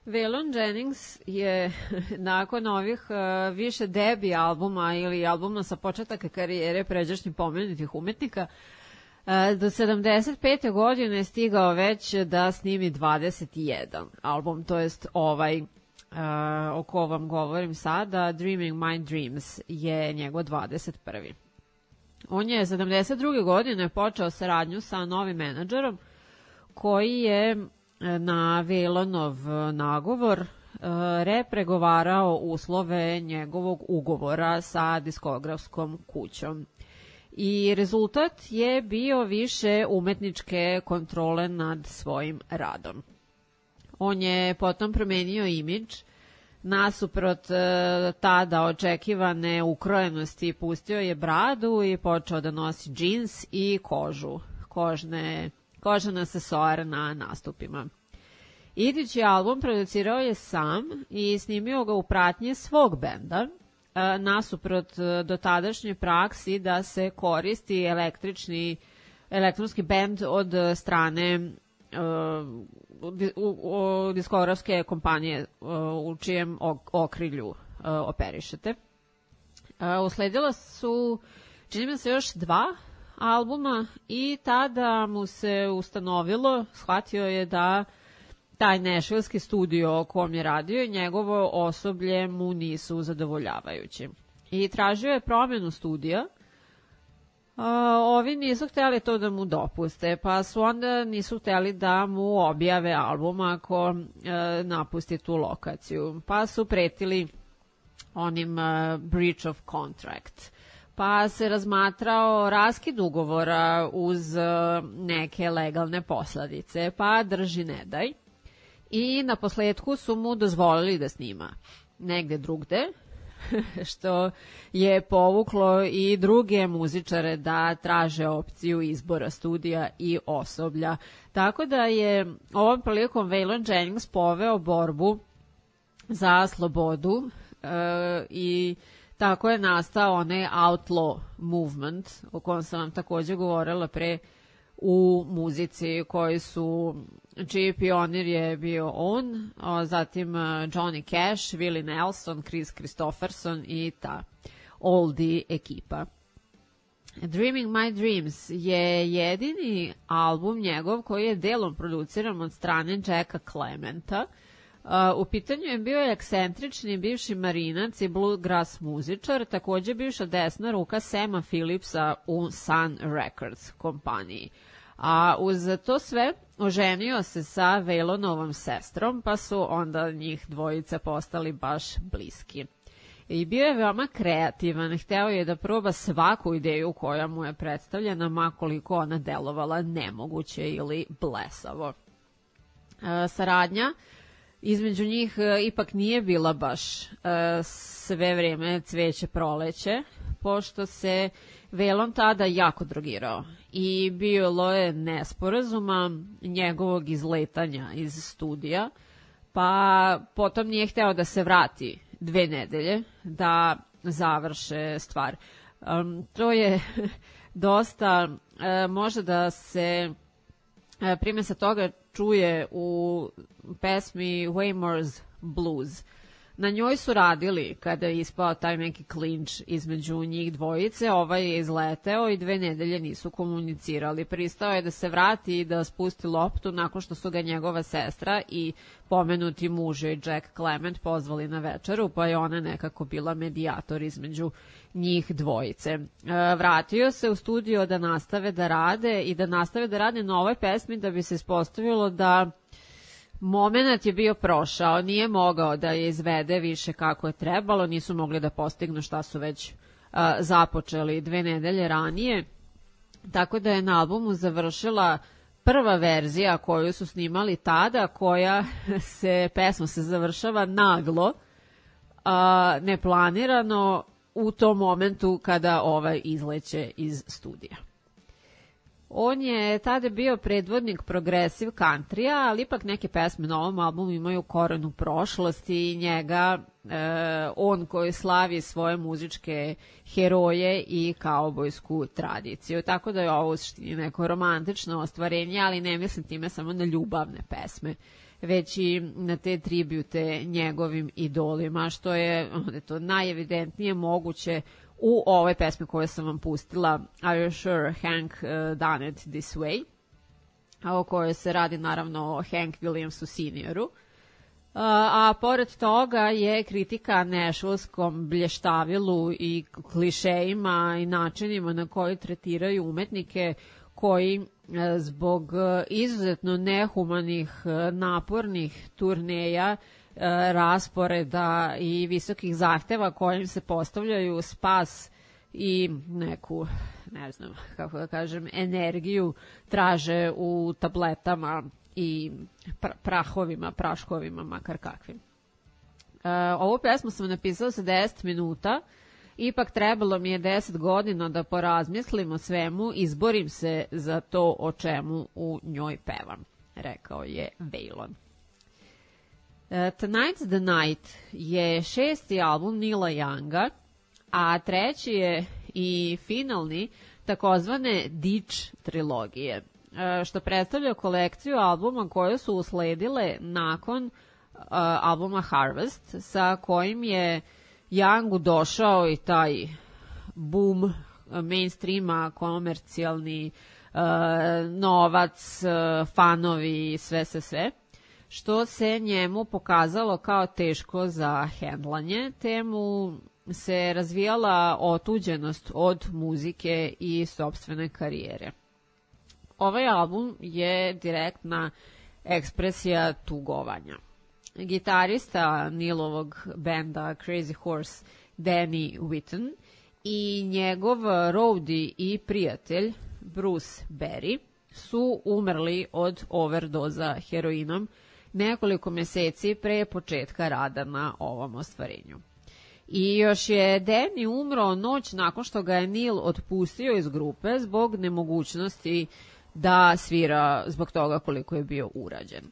Waylon Jennings je nakon ovih uh, više debi albuma ili albuma sa početaka karijere pređašnjih pomenutih umetnika uh, do sedamdeset pete godine je stigao već da snimi dvadeset jedan album, to jest ovaj uh, o ko vam govorim sada, Dreaming My Dreams je njegov dvadeset prvi. On je sedamdeset druge godine počeo saradnju sa novim menadžerom koji je na Waylonov nagovor repregovarao uslove njegovog ugovora sa diskografskom kućom. I rezultat je bio više umetničke kontrole nad svojim radom. On je potom promenio imidž, nasuprot tada očekivane ukrojenosti, pustio je bradu i počeo da nosi džins i kožu, kožne kožan asesoar na nastupima. Idući album producirao je sam i snimio ga u pratnji svog benda, nasuprot dotadašnjoj praksi da se koristi električni, elektronski bend od strane uh, diskografske kompanije uh, u čijem okrilju uh, operišete. Uh, usledila su, čini mi se, još dva albuma i tada mu se ustanovilo, shvatio je da taj nešvilski studio o kom je radio i njegovo osoblje mu nisu zadovoljavajući. I tražio je promjenu studija. A, ovi nisu htjeli to da mu dopuste, pa su onda nisu htjeli da mu objave album ako e, napusti tu lokaciju. Pa su pretili onim e, breach of contract. Pa se razmatrao raskid ugovora uz neke legalne posledice, pa drži ne daj. I na posledku su mu dozvolili da snima negde drugde, što je povuklo i druge muzičare da traže opciju izbora studija i osoblja. Tako da je ovom prilikom Waylon Jennings poveo borbu za slobodu e, i tako je nastao onaj outlaw movement o kojem sam vam također govorila pre u muzici koji su, čiji pionir je bio on, a zatim Johnny Cash, Willie Nelson, Chris Christopherson i ta oldie ekipa. Dreaming My Dreams je jedini album njegov koji je delom produciran od strane Jacka Clementa. Uh, u pitanju je bio ekscentrični bivši marinac i bluegrass muzičar, također bivša desna ruka Sama Phillipsa u Sun Records kompaniji. A uz to sve oženio se sa Waylonovom sestrom, pa su onda njih dvojica postali baš bliski. I bio je veoma kreativan, hteo je da proba svaku ideju koja mu je predstavljena, makoliko ona delovala nemoguće ili blesavo. Uh, saradnja između njih ipak nije bila baš uh, sve vrijeme cveće proleće, pošto se Waylon tada jako drogirao i bilo je nesporazuma njegovog izletanja iz studija, pa potom nije hteo da se vrati dve nedelje da završe stvar. Um, to je dosta, uh, može da se uh, prime sa toga čuje u pesmi Waymore's Blues. Na njoj su radili kada je ispao taj neki klinč između njih dvojice, ovaj je izleteo i dve nedelje nisu komunicirali. Pristao je da se vrati i da spusti loptu nakon što su ga njegova sestra i pomenuti muž i Jack Clement pozvali na večeru, pa je ona nekako bila medijator između njih dvojice. E, vratio se u studio da nastave da rade i da nastave da rade na ovoj pesmi da bi se ispostavilo da momenat je bio prošao, nije mogao da je izvede više kako je trebalo, nisu mogli da postignu šta su već uh, započeli dve nedelje ranije, tako da je na albumu završila prva verzija koju su snimali tada, koja se, pesma se završava naglo, uh, neplanirano u tom momentu kada ovaj izleće iz studija. On je tada bio predvodnik progresive countrya, ali ipak neke pesme na ovom albumu imaju koren u prošlosti i njega, e, on koji slavi svoje muzičke heroje i kaubojsku tradiciju. Tako da je ovo u suštini neko romantično ostvarenje, ali ne mislim time samo na ljubavne pesme, već i na te tribute njegovim idolima, što je to najevidentnije moguće u ovoj pesmi koju sam vam pustila, Are You Sure Hank uh, Done It This Way, a o kojoj se radi naravno o Hank Williamsu senioru. A, a pored toga je kritika nešvilskom blještavilu i klišejima i načinima na koji tretiraju umetnike koji zbog izuzetno nehumanih, napornih turneja, rasporeda i visokih zahteva kojim se postavljaju spas i neku, ne znam kako da kažem, energiju traže u tabletama i prahovima, praškovima, makar kakvim. E, ovu pesmu sam napisala sa deset minuta, ipak trebalo mi je deset godina da porazmislim o svemu, izborim se za to o čemu u njoj pevam, rekao je Waylon. E, Tonight's the Night je šesti album Neila Younga, a treći je i finalni takozvane Ditch trilogije, što predstavlja kolekciju albuma koje su usledile nakon uh, albuma Harvest, sa kojim je Youngu došao i taj boom mainstreama, komercijalni uh, novac, uh, fanovi, sve, sve, sve, što se njemu pokazalo kao teško za hendlanje, te mu se razvijala otuđenost od muzike i sopstvene karijere. Ovaj album je direktna ekspresija tugovanja. Gitarista Neilovog benda Crazy Horse Danny Whitten i njegov roadie i prijatelj Bruce Berry su umrli od overdoza heroinom nekoliko meseci pre početka rada na ovom ostvarenju. I još je Danny umro noć nakon što ga je Neil otpustio iz grupe zbog nemogućnosti da svira zbog toga koliko je bio urađen.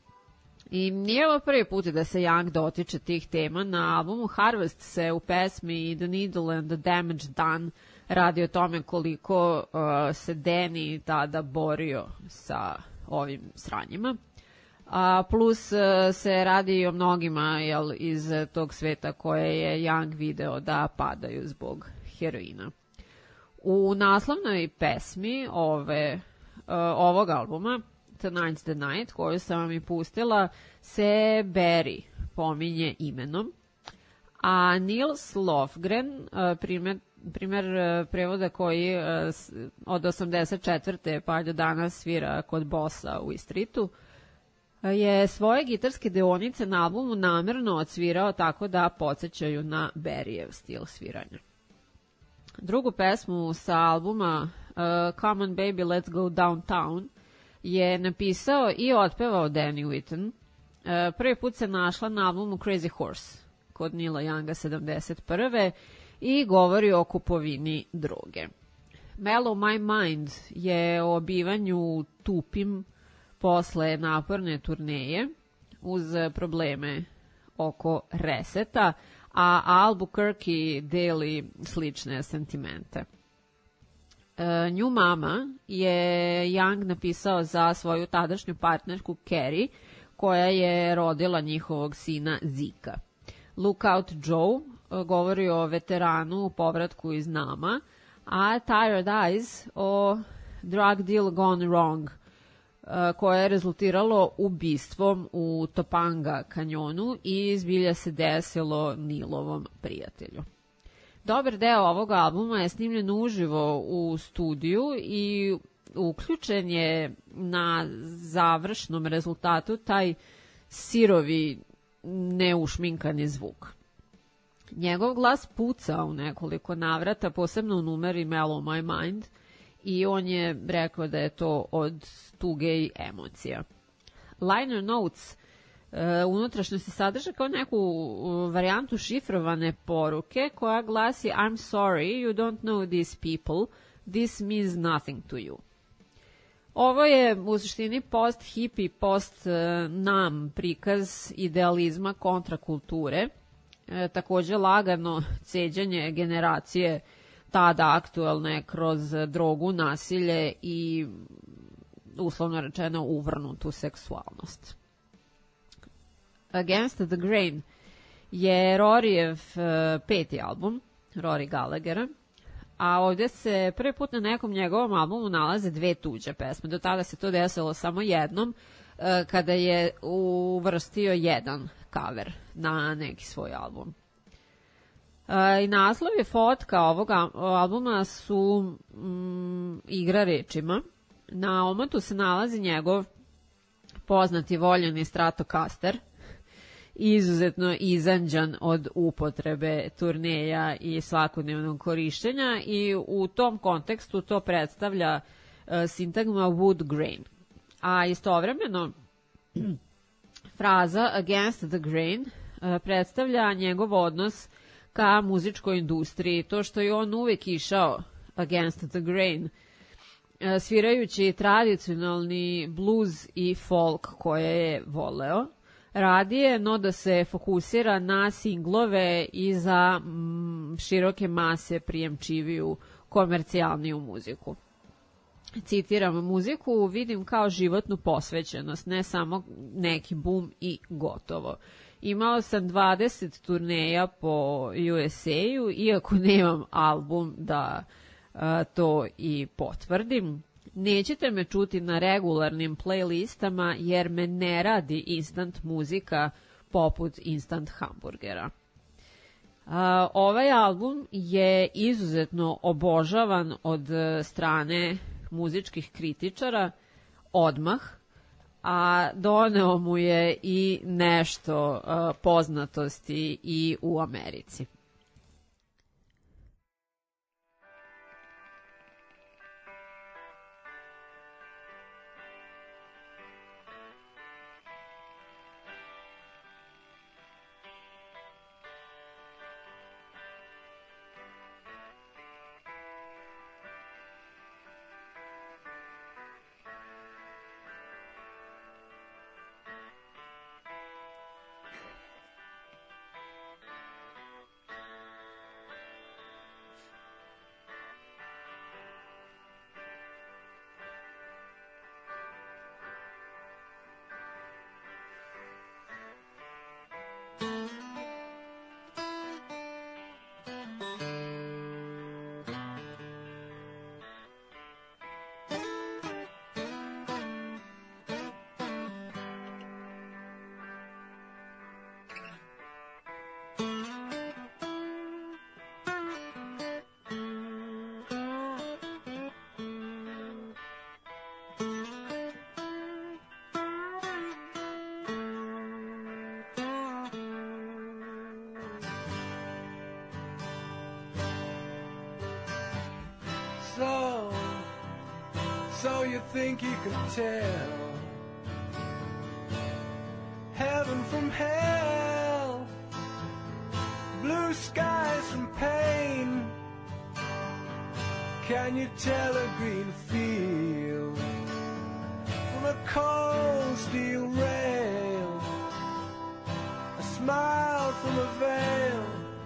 I nije ovo prvi put da se Young dotiče tih tema. Na albumu Harvest se u pesmi The Needle and the Damage Done radi o tome koliko uh, se Danny tada borio sa ovim sranjima. A plus uh, se radi i o mnogima, jel, iz tog sveta koje je Young video da padaju zbog heroina. U naslovnoj pesmi ove Uh, ovog albuma, Tonight's the Night, koju sam vam i pustila, se Berry pominje imenom, a Nils Lofgren, uh, primer, primer uh, prevoda koji uh, od osamdeset četvrte pa do danas svira kod Bossa u Istritu, uh, je svoje gitarske deonice na albumu namerno odsvirao tako da podsjećaju na Berryjev stil sviranja. Drugu pesmu sa albuma Uh, Come on Baby, Let's Go Downtown je napisao i otpevao Danny Whitten. Uh, prvi put se našla na albumu Crazy Horse kod Neila Younga sedamdeset prve i govori o kupovini droge. Mellow My Mind je o bivanju tupim posle naporne turneje uz probleme oko reseta, a Albuquerque deli slične sentimente. Uh, New Mama je Young napisao za svoju tadašnju partnerku Carrie, koja je rodila njihovog sina Zika. Lookout Joe uh, govori o veteranu u povratku iz Nama, a Tired Eyes o drug deal gone wrong, uh, koje je rezultiralo ubistvom u Topanga kanjonu i zbilja se desilo Neilovom prijatelju. Dobar deo ovog albuma je snimljen uživo u studiju i uključen je na završnom rezultatu taj sirovi, neušminkani zvuk. Njegov glas puca u nekoliko navrata, posebno u numeri Mellow My Mind, i on je rekao da je to od tuge i emocija. Liner notes Uh, unutrašnjo se sadrže kao neku uh, varijantu šifrovane poruke koja glasi I'm sorry, you don't know these people, this means nothing to you. Ovo je u suštini post-hippie, post-nam prikaz idealizma kontrakulture, uh, takođe lagano ceđenje generacije tada aktuelne kroz drogu, nasilje i uslovno rečeno uvrnutu seksualnost. Against the Grain je Roryjev uh, peti album, Rory Gallaghera, a ovdje se prvi put na nekom njegovom albumu nalaze dve tuđe pesme. Do tada se to desilo samo jednom, uh, kada je uvrstio jedan cover na neki svoj album. Uh, I naslov je fotka ovog albuma su mm, igra rečima. Na omotu se nalazi njegov poznati voljeni Stratocaster, izuzetno izanđan od upotrebe turneja i svakodnevnog korišćenja, i u tom kontekstu to predstavlja uh, sintagma wood grain. A istovremeno fraza against the grain uh, predstavlja njegov odnos ka muzičkoj industriji, to što je on uvek išao against the grain, svirajući tradicionalni blues i folk koje je voleo, radije no da se fokusira na singlove i za mm, široke mase prijemčiviju komercijalniju muziku. Citiram, muziku vidim kao životnu posvećenost, ne samo neki bum i gotovo. Imao sam dvadeset turneja po U S A-u, iako nemam album da a, to i potvrdim. Nećete me čuti na regularnim playlistama jer me ne radi instant muzika poput instant hamburgera. A, ovaj album je izuzetno obožavan od strane muzičkih kritičara odmah, a doneo mu je i nešto uh, poznatosti i u Americi. So, so you think you can tell heaven from hell, blue skies from pain. Can you tell a green field from a cold steel rail, a smile from a veil?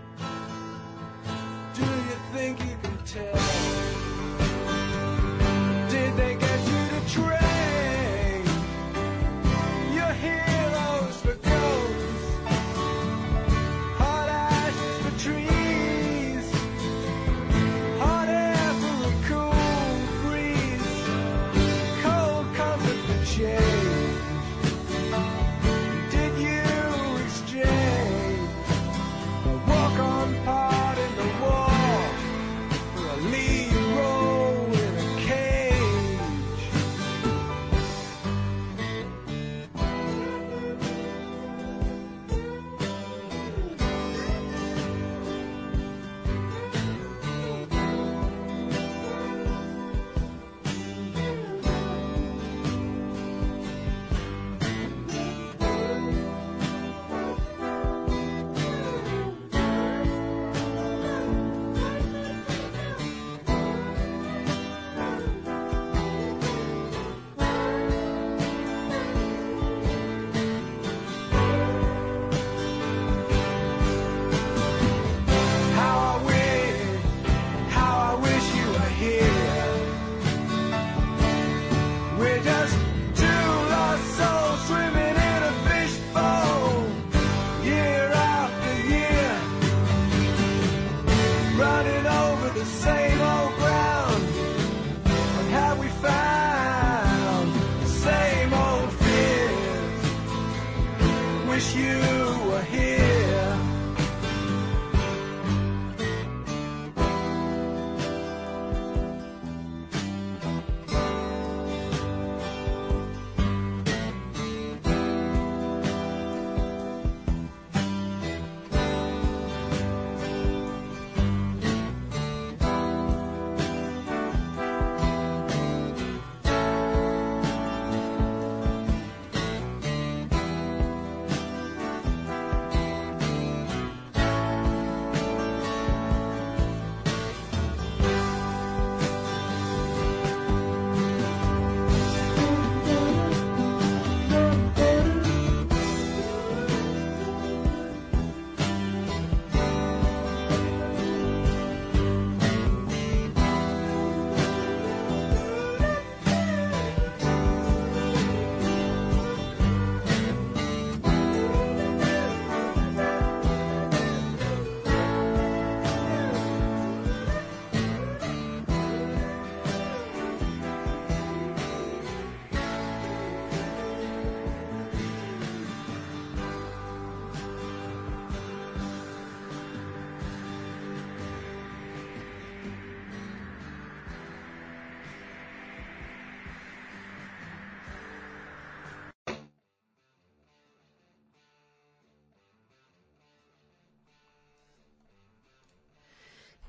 Do you think you can tell? Did they get you to train your heroes for ghosts, hot ashes for trees, hot air for a cool breeze, cold comfort for change? Did you exchange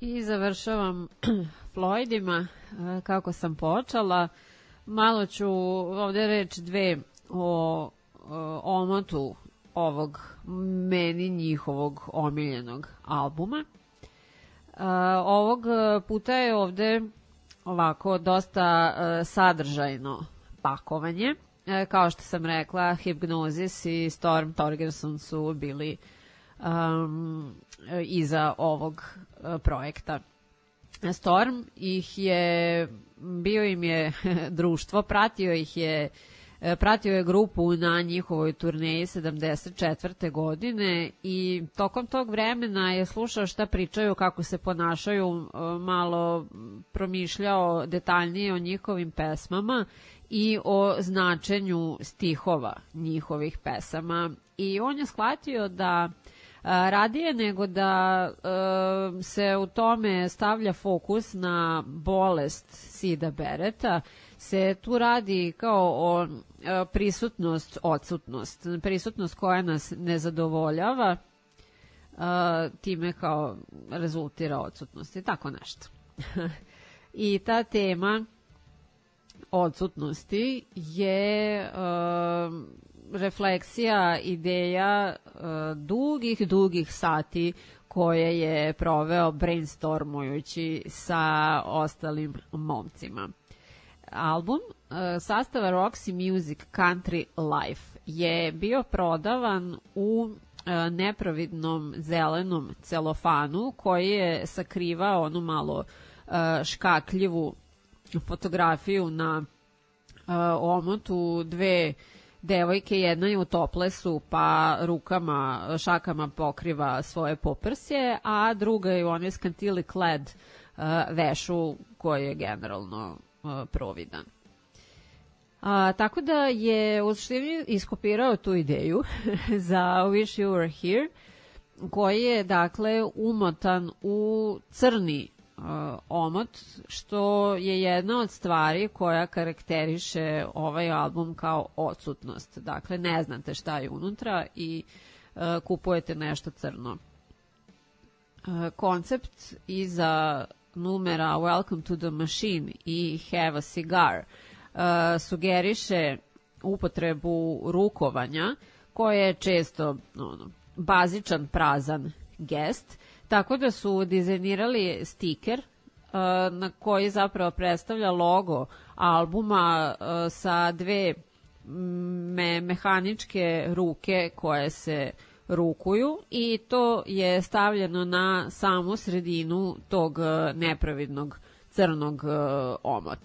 I završavam Floydima kako sam počela. Malo ću ovde reći dve o, o omotu ovog meni njihovog omiljenog albuma. Ovog puta je ovde ovako dosta sadržajno pakovanje. Kao što sam rekla, Hypnosis i Storm Thorgerson su bili um, iza ovog projekta. Storm ih je, bio im je društvo, pratio ih je, pratio je grupu na njihovoj turneji sedamdeset četvrte godine i tokom tog vremena je slušao šta pričaju, kako se ponašaju, malo promišljao detaljnije o njihovim pesmama i o značenju stihova njihovih pesama. I on je shvatio da radije nego da e, se u tome stavlja fokus na bolest Sida Barretta, se tu radi kao o e, prisutnost, odsutnost, prisutnost koja nas ne zadovoljava, e, time kao rezultira odsutnost i tako nešto. I ta tema odsutnosti je e, refleksija ideja uh, dugih, dugih sati koje je proveo brainstormujući sa ostalim momcima. Album uh, sastava Roxy Music Country Life je bio prodavan u uh, neprovidnom zelenom celofanu koji je sakrivao onu malo uh, škakljivu fotografiju na uh, omotu dve devojke, jedna je u toplesu pa rukama, šakama pokriva svoje poprsje, a druga je u onoj skantili kled uh, vešu koji je generalno uh, providan. A, tako da je u suštini iskopirao tu ideju za Wish You Were Here, koji je dakle umotan u crni uh, omot, što je jedna od stvari koja karakteriše ovaj album kao odsutnost. Dakle, ne znate šta je unutra i uh, kupujete nešto crno. Uh, koncept iza numera Welcome to the Machine i Have a Cigar uh, sugeriše upotrebu rukovanja, koje je često ono, bazičan, prazan gest, tako da su dizajnirali stiker uh, na koji zapravo predstavlja logo albuma uh, sa dve me mehaničke ruke koje se rukuju i to je stavljeno na samu sredinu tog uh, nepravidnog crnog uh, omota.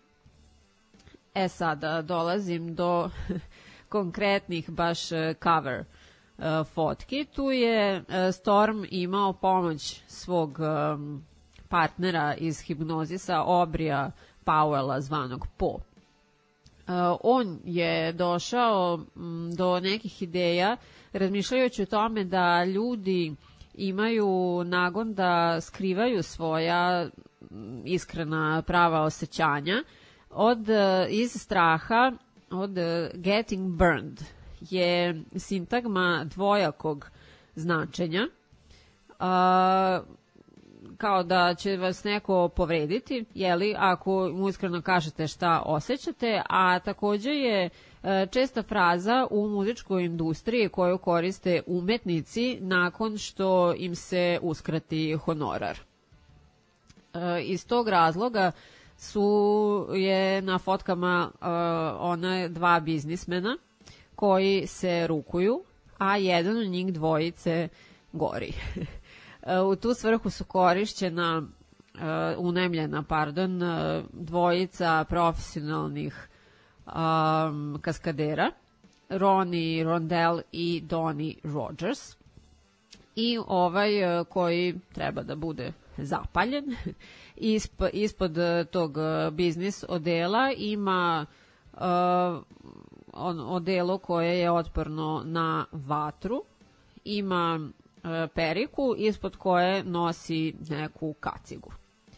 E sada dolazim do konkretnih baš uh, cover Uh, fotki. Tu je uh, Storm imao pomoć svog um, partnera iz Hipnozisa, Obrija Powella, zvanog Po. Uh, on je došao m, do nekih ideja razmišljajući o tome da ljudi imaju nagon da skrivaju svoja m, iskrena prava osjećanja od, uh, iz straha od uh, getting burned, je sintagma dvojakog značenja, a, kao da će vas neko povrediti, jeli, ako mu iskreno kažete šta osjećate, a takođe je a, česta fraza u muzičkoj industriji koju koriste umetnici nakon što im se uskrati honorar. A, iz tog razloga su je na fotkama a, ona dva biznismena koji se rukuju, a jedan od njih dvojice gori. U tu svrhu su korišćena, uh, unajmljena, pardon, uh, dvojica profesionalnih um, kaskadera, Ronnie Rondell i Donnie Rogers. I ovaj uh, koji treba da bude zapaljen, isp, ispod uh, tog uh, biznis odela ima uh, on, odelo koje je otporno na vatru, ima e, periku ispod koje nosi neku kacigu.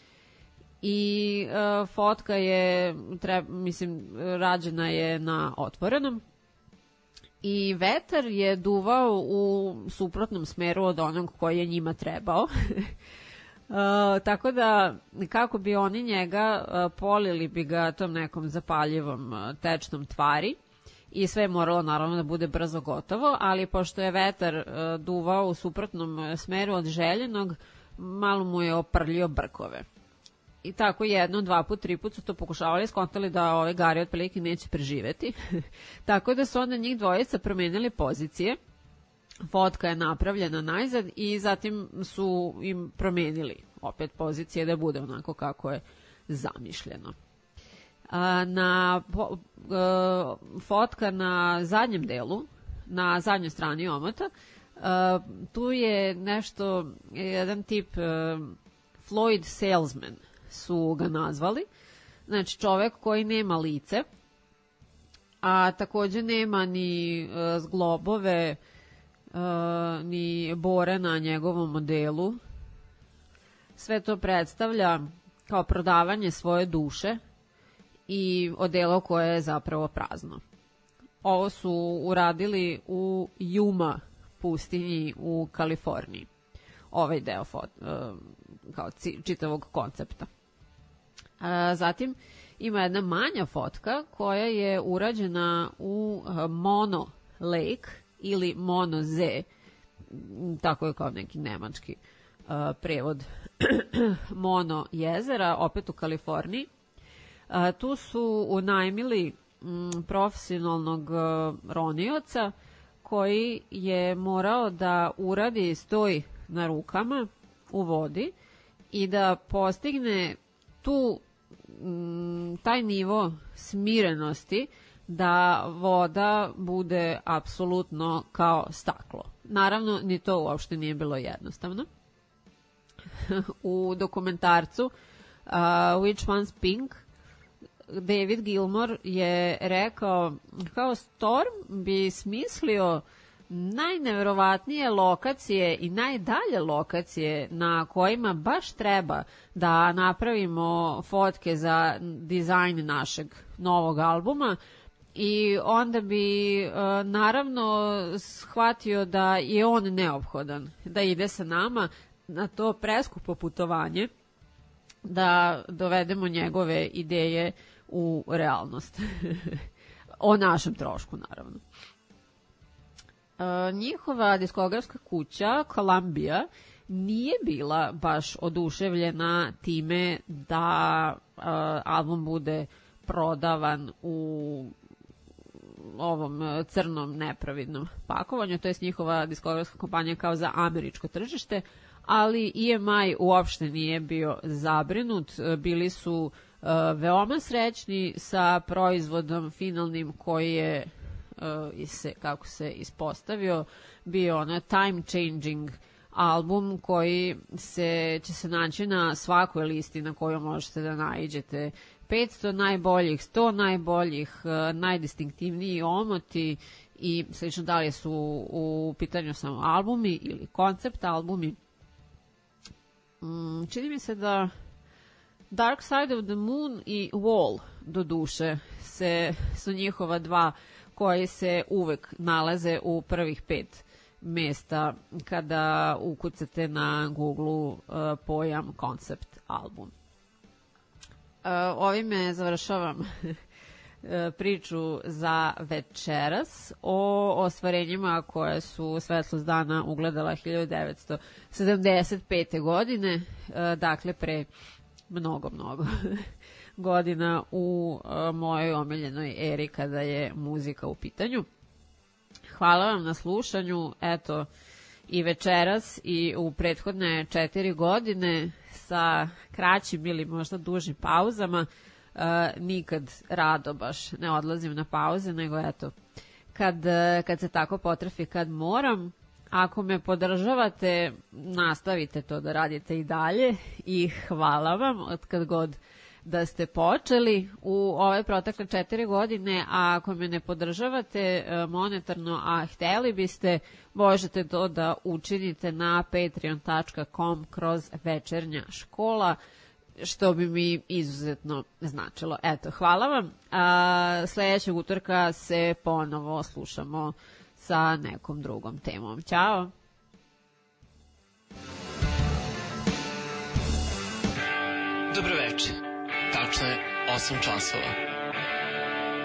I e, fotka je, treba, mislim, rađena je na otvorenom i vetar je duvao u suprotnom smeru od onog koji je njima trebao. Uh, tako da, kako bi oni njega uh, polili bi ga tom nekom zapaljivom uh, tečnom tvari i sve je moralo naravno da bude brzo gotovo, ali pošto je vetar uh, duvao u suprotnom uh, smeru od željenog, malo mu je oprljio brkove. I tako jedno, dva put, tri put su to pokušavali, skontali da ove Gari otprilike neće preživeti. Tako da su onda njih dvojica promenili pozicije. Fotka je napravljena najzad i zatim su im promenili opet pozicije da bude onako kako je zamišljeno. A, na po, a, fotka na zadnjem delu, na zadnjoj strani omota, a, tu je nešto, jedan tip a, Floyd salesman su ga nazvali, znači čovek koji nema lice, a takođe nema ni a, zglobove, a, ni bore na njegovom modelu. Sve to predstavlja kao prodavanje svoje duše i odelo koje je zapravo prazno. Ovo su uradili u Yuma pustinji u Kaliforniji. Ovaj deo fot, kao čitavog koncepta. Zatim ima jedna manja fotka koja je urađena u Mono Lake ili Mono Z, tako je kao neki nemački prevod Mono jezera, opet u Kaliforniji. Tu su unajmili profesionalnog ronioca koji je morao da uradi stoj na rukama u vodi i da postigne tu taj nivo smirenosti da voda bude apsolutno kao staklo. Naravno, ni to uopšte nije bilo jednostavno. U dokumentarcu uh, Which One's Pink David Gilmour je rekao kao Storm bi smislio najneverovatnije lokacije i najdalje lokacije na kojima baš treba da napravimo fotke za dizajn našeg novog albuma i onda bi uh, naravno shvatio da je on neophodan da ide sa nama na to preskupo putovanje, da dovedemo njegove ideje u realnost. O našem trošku, naravno. E, njihova diskografska kuća, Columbia, nije bila baš oduševljena time da e, album bude prodavan u ovom crnom nepravidnom pakovanju, to je njihova diskografska kompanija kao za američko tržište, ali E M I uopšte nije bio zabrinut, bili su uh, veoma srećni sa proizvodom finalnim koji je, uh, se, kako se ispostavio, bio ono time changing album koji se, će se naći na svakoj listi na kojoj možete da naiđete. petsto najboljih, sto najboljih, uh, najdistinktivniji omoti i slično, da li su u pitanju samo albumi ili koncept albumi. Mm, čini mi se da Dark Side of the Moon i Wall, do duše, se, su njihova dva koji se uvek nalaze u prvih pet mesta kada ukucate na Google-u uh, pojam koncept album. Uh, ovime završavam priču za večeras o ostvarenjima koje su Svetlost dana ugledala hiljadu devetsto sedamdeset pete. godine, dakle pre mnogo, mnogo godina u mojoj omiljenoj eri kada je muzika u pitanju. Hvala vam na slušanju, eto, i večeras i u prethodne četiri godine sa kraćim ili možda dužim pauzama. Uh, nikad rado baš ne odlazim na pauze, nego eto, kad, kad se tako potrefi, kad moram. Ako me podržavate, nastavite to da radite i dalje i hvala vam od kad god da ste počeli u ove protekle četiri godine, a ako me ne podržavate monetarno, a hteli biste, možete to da učinite na patreon tačka com kroz večernja škola, što bi mi izuzetno značilo. Eto, hvala vam. A, sledećeg utorka se ponovo slušamo sa nekom drugom temom. Ćao! Dobroveče. Tačno je osam časova.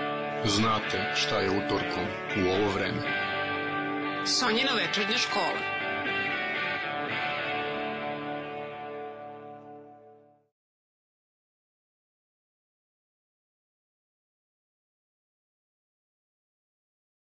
Znate šta je utorkom u ovo vreme? Sonjina večernja škola.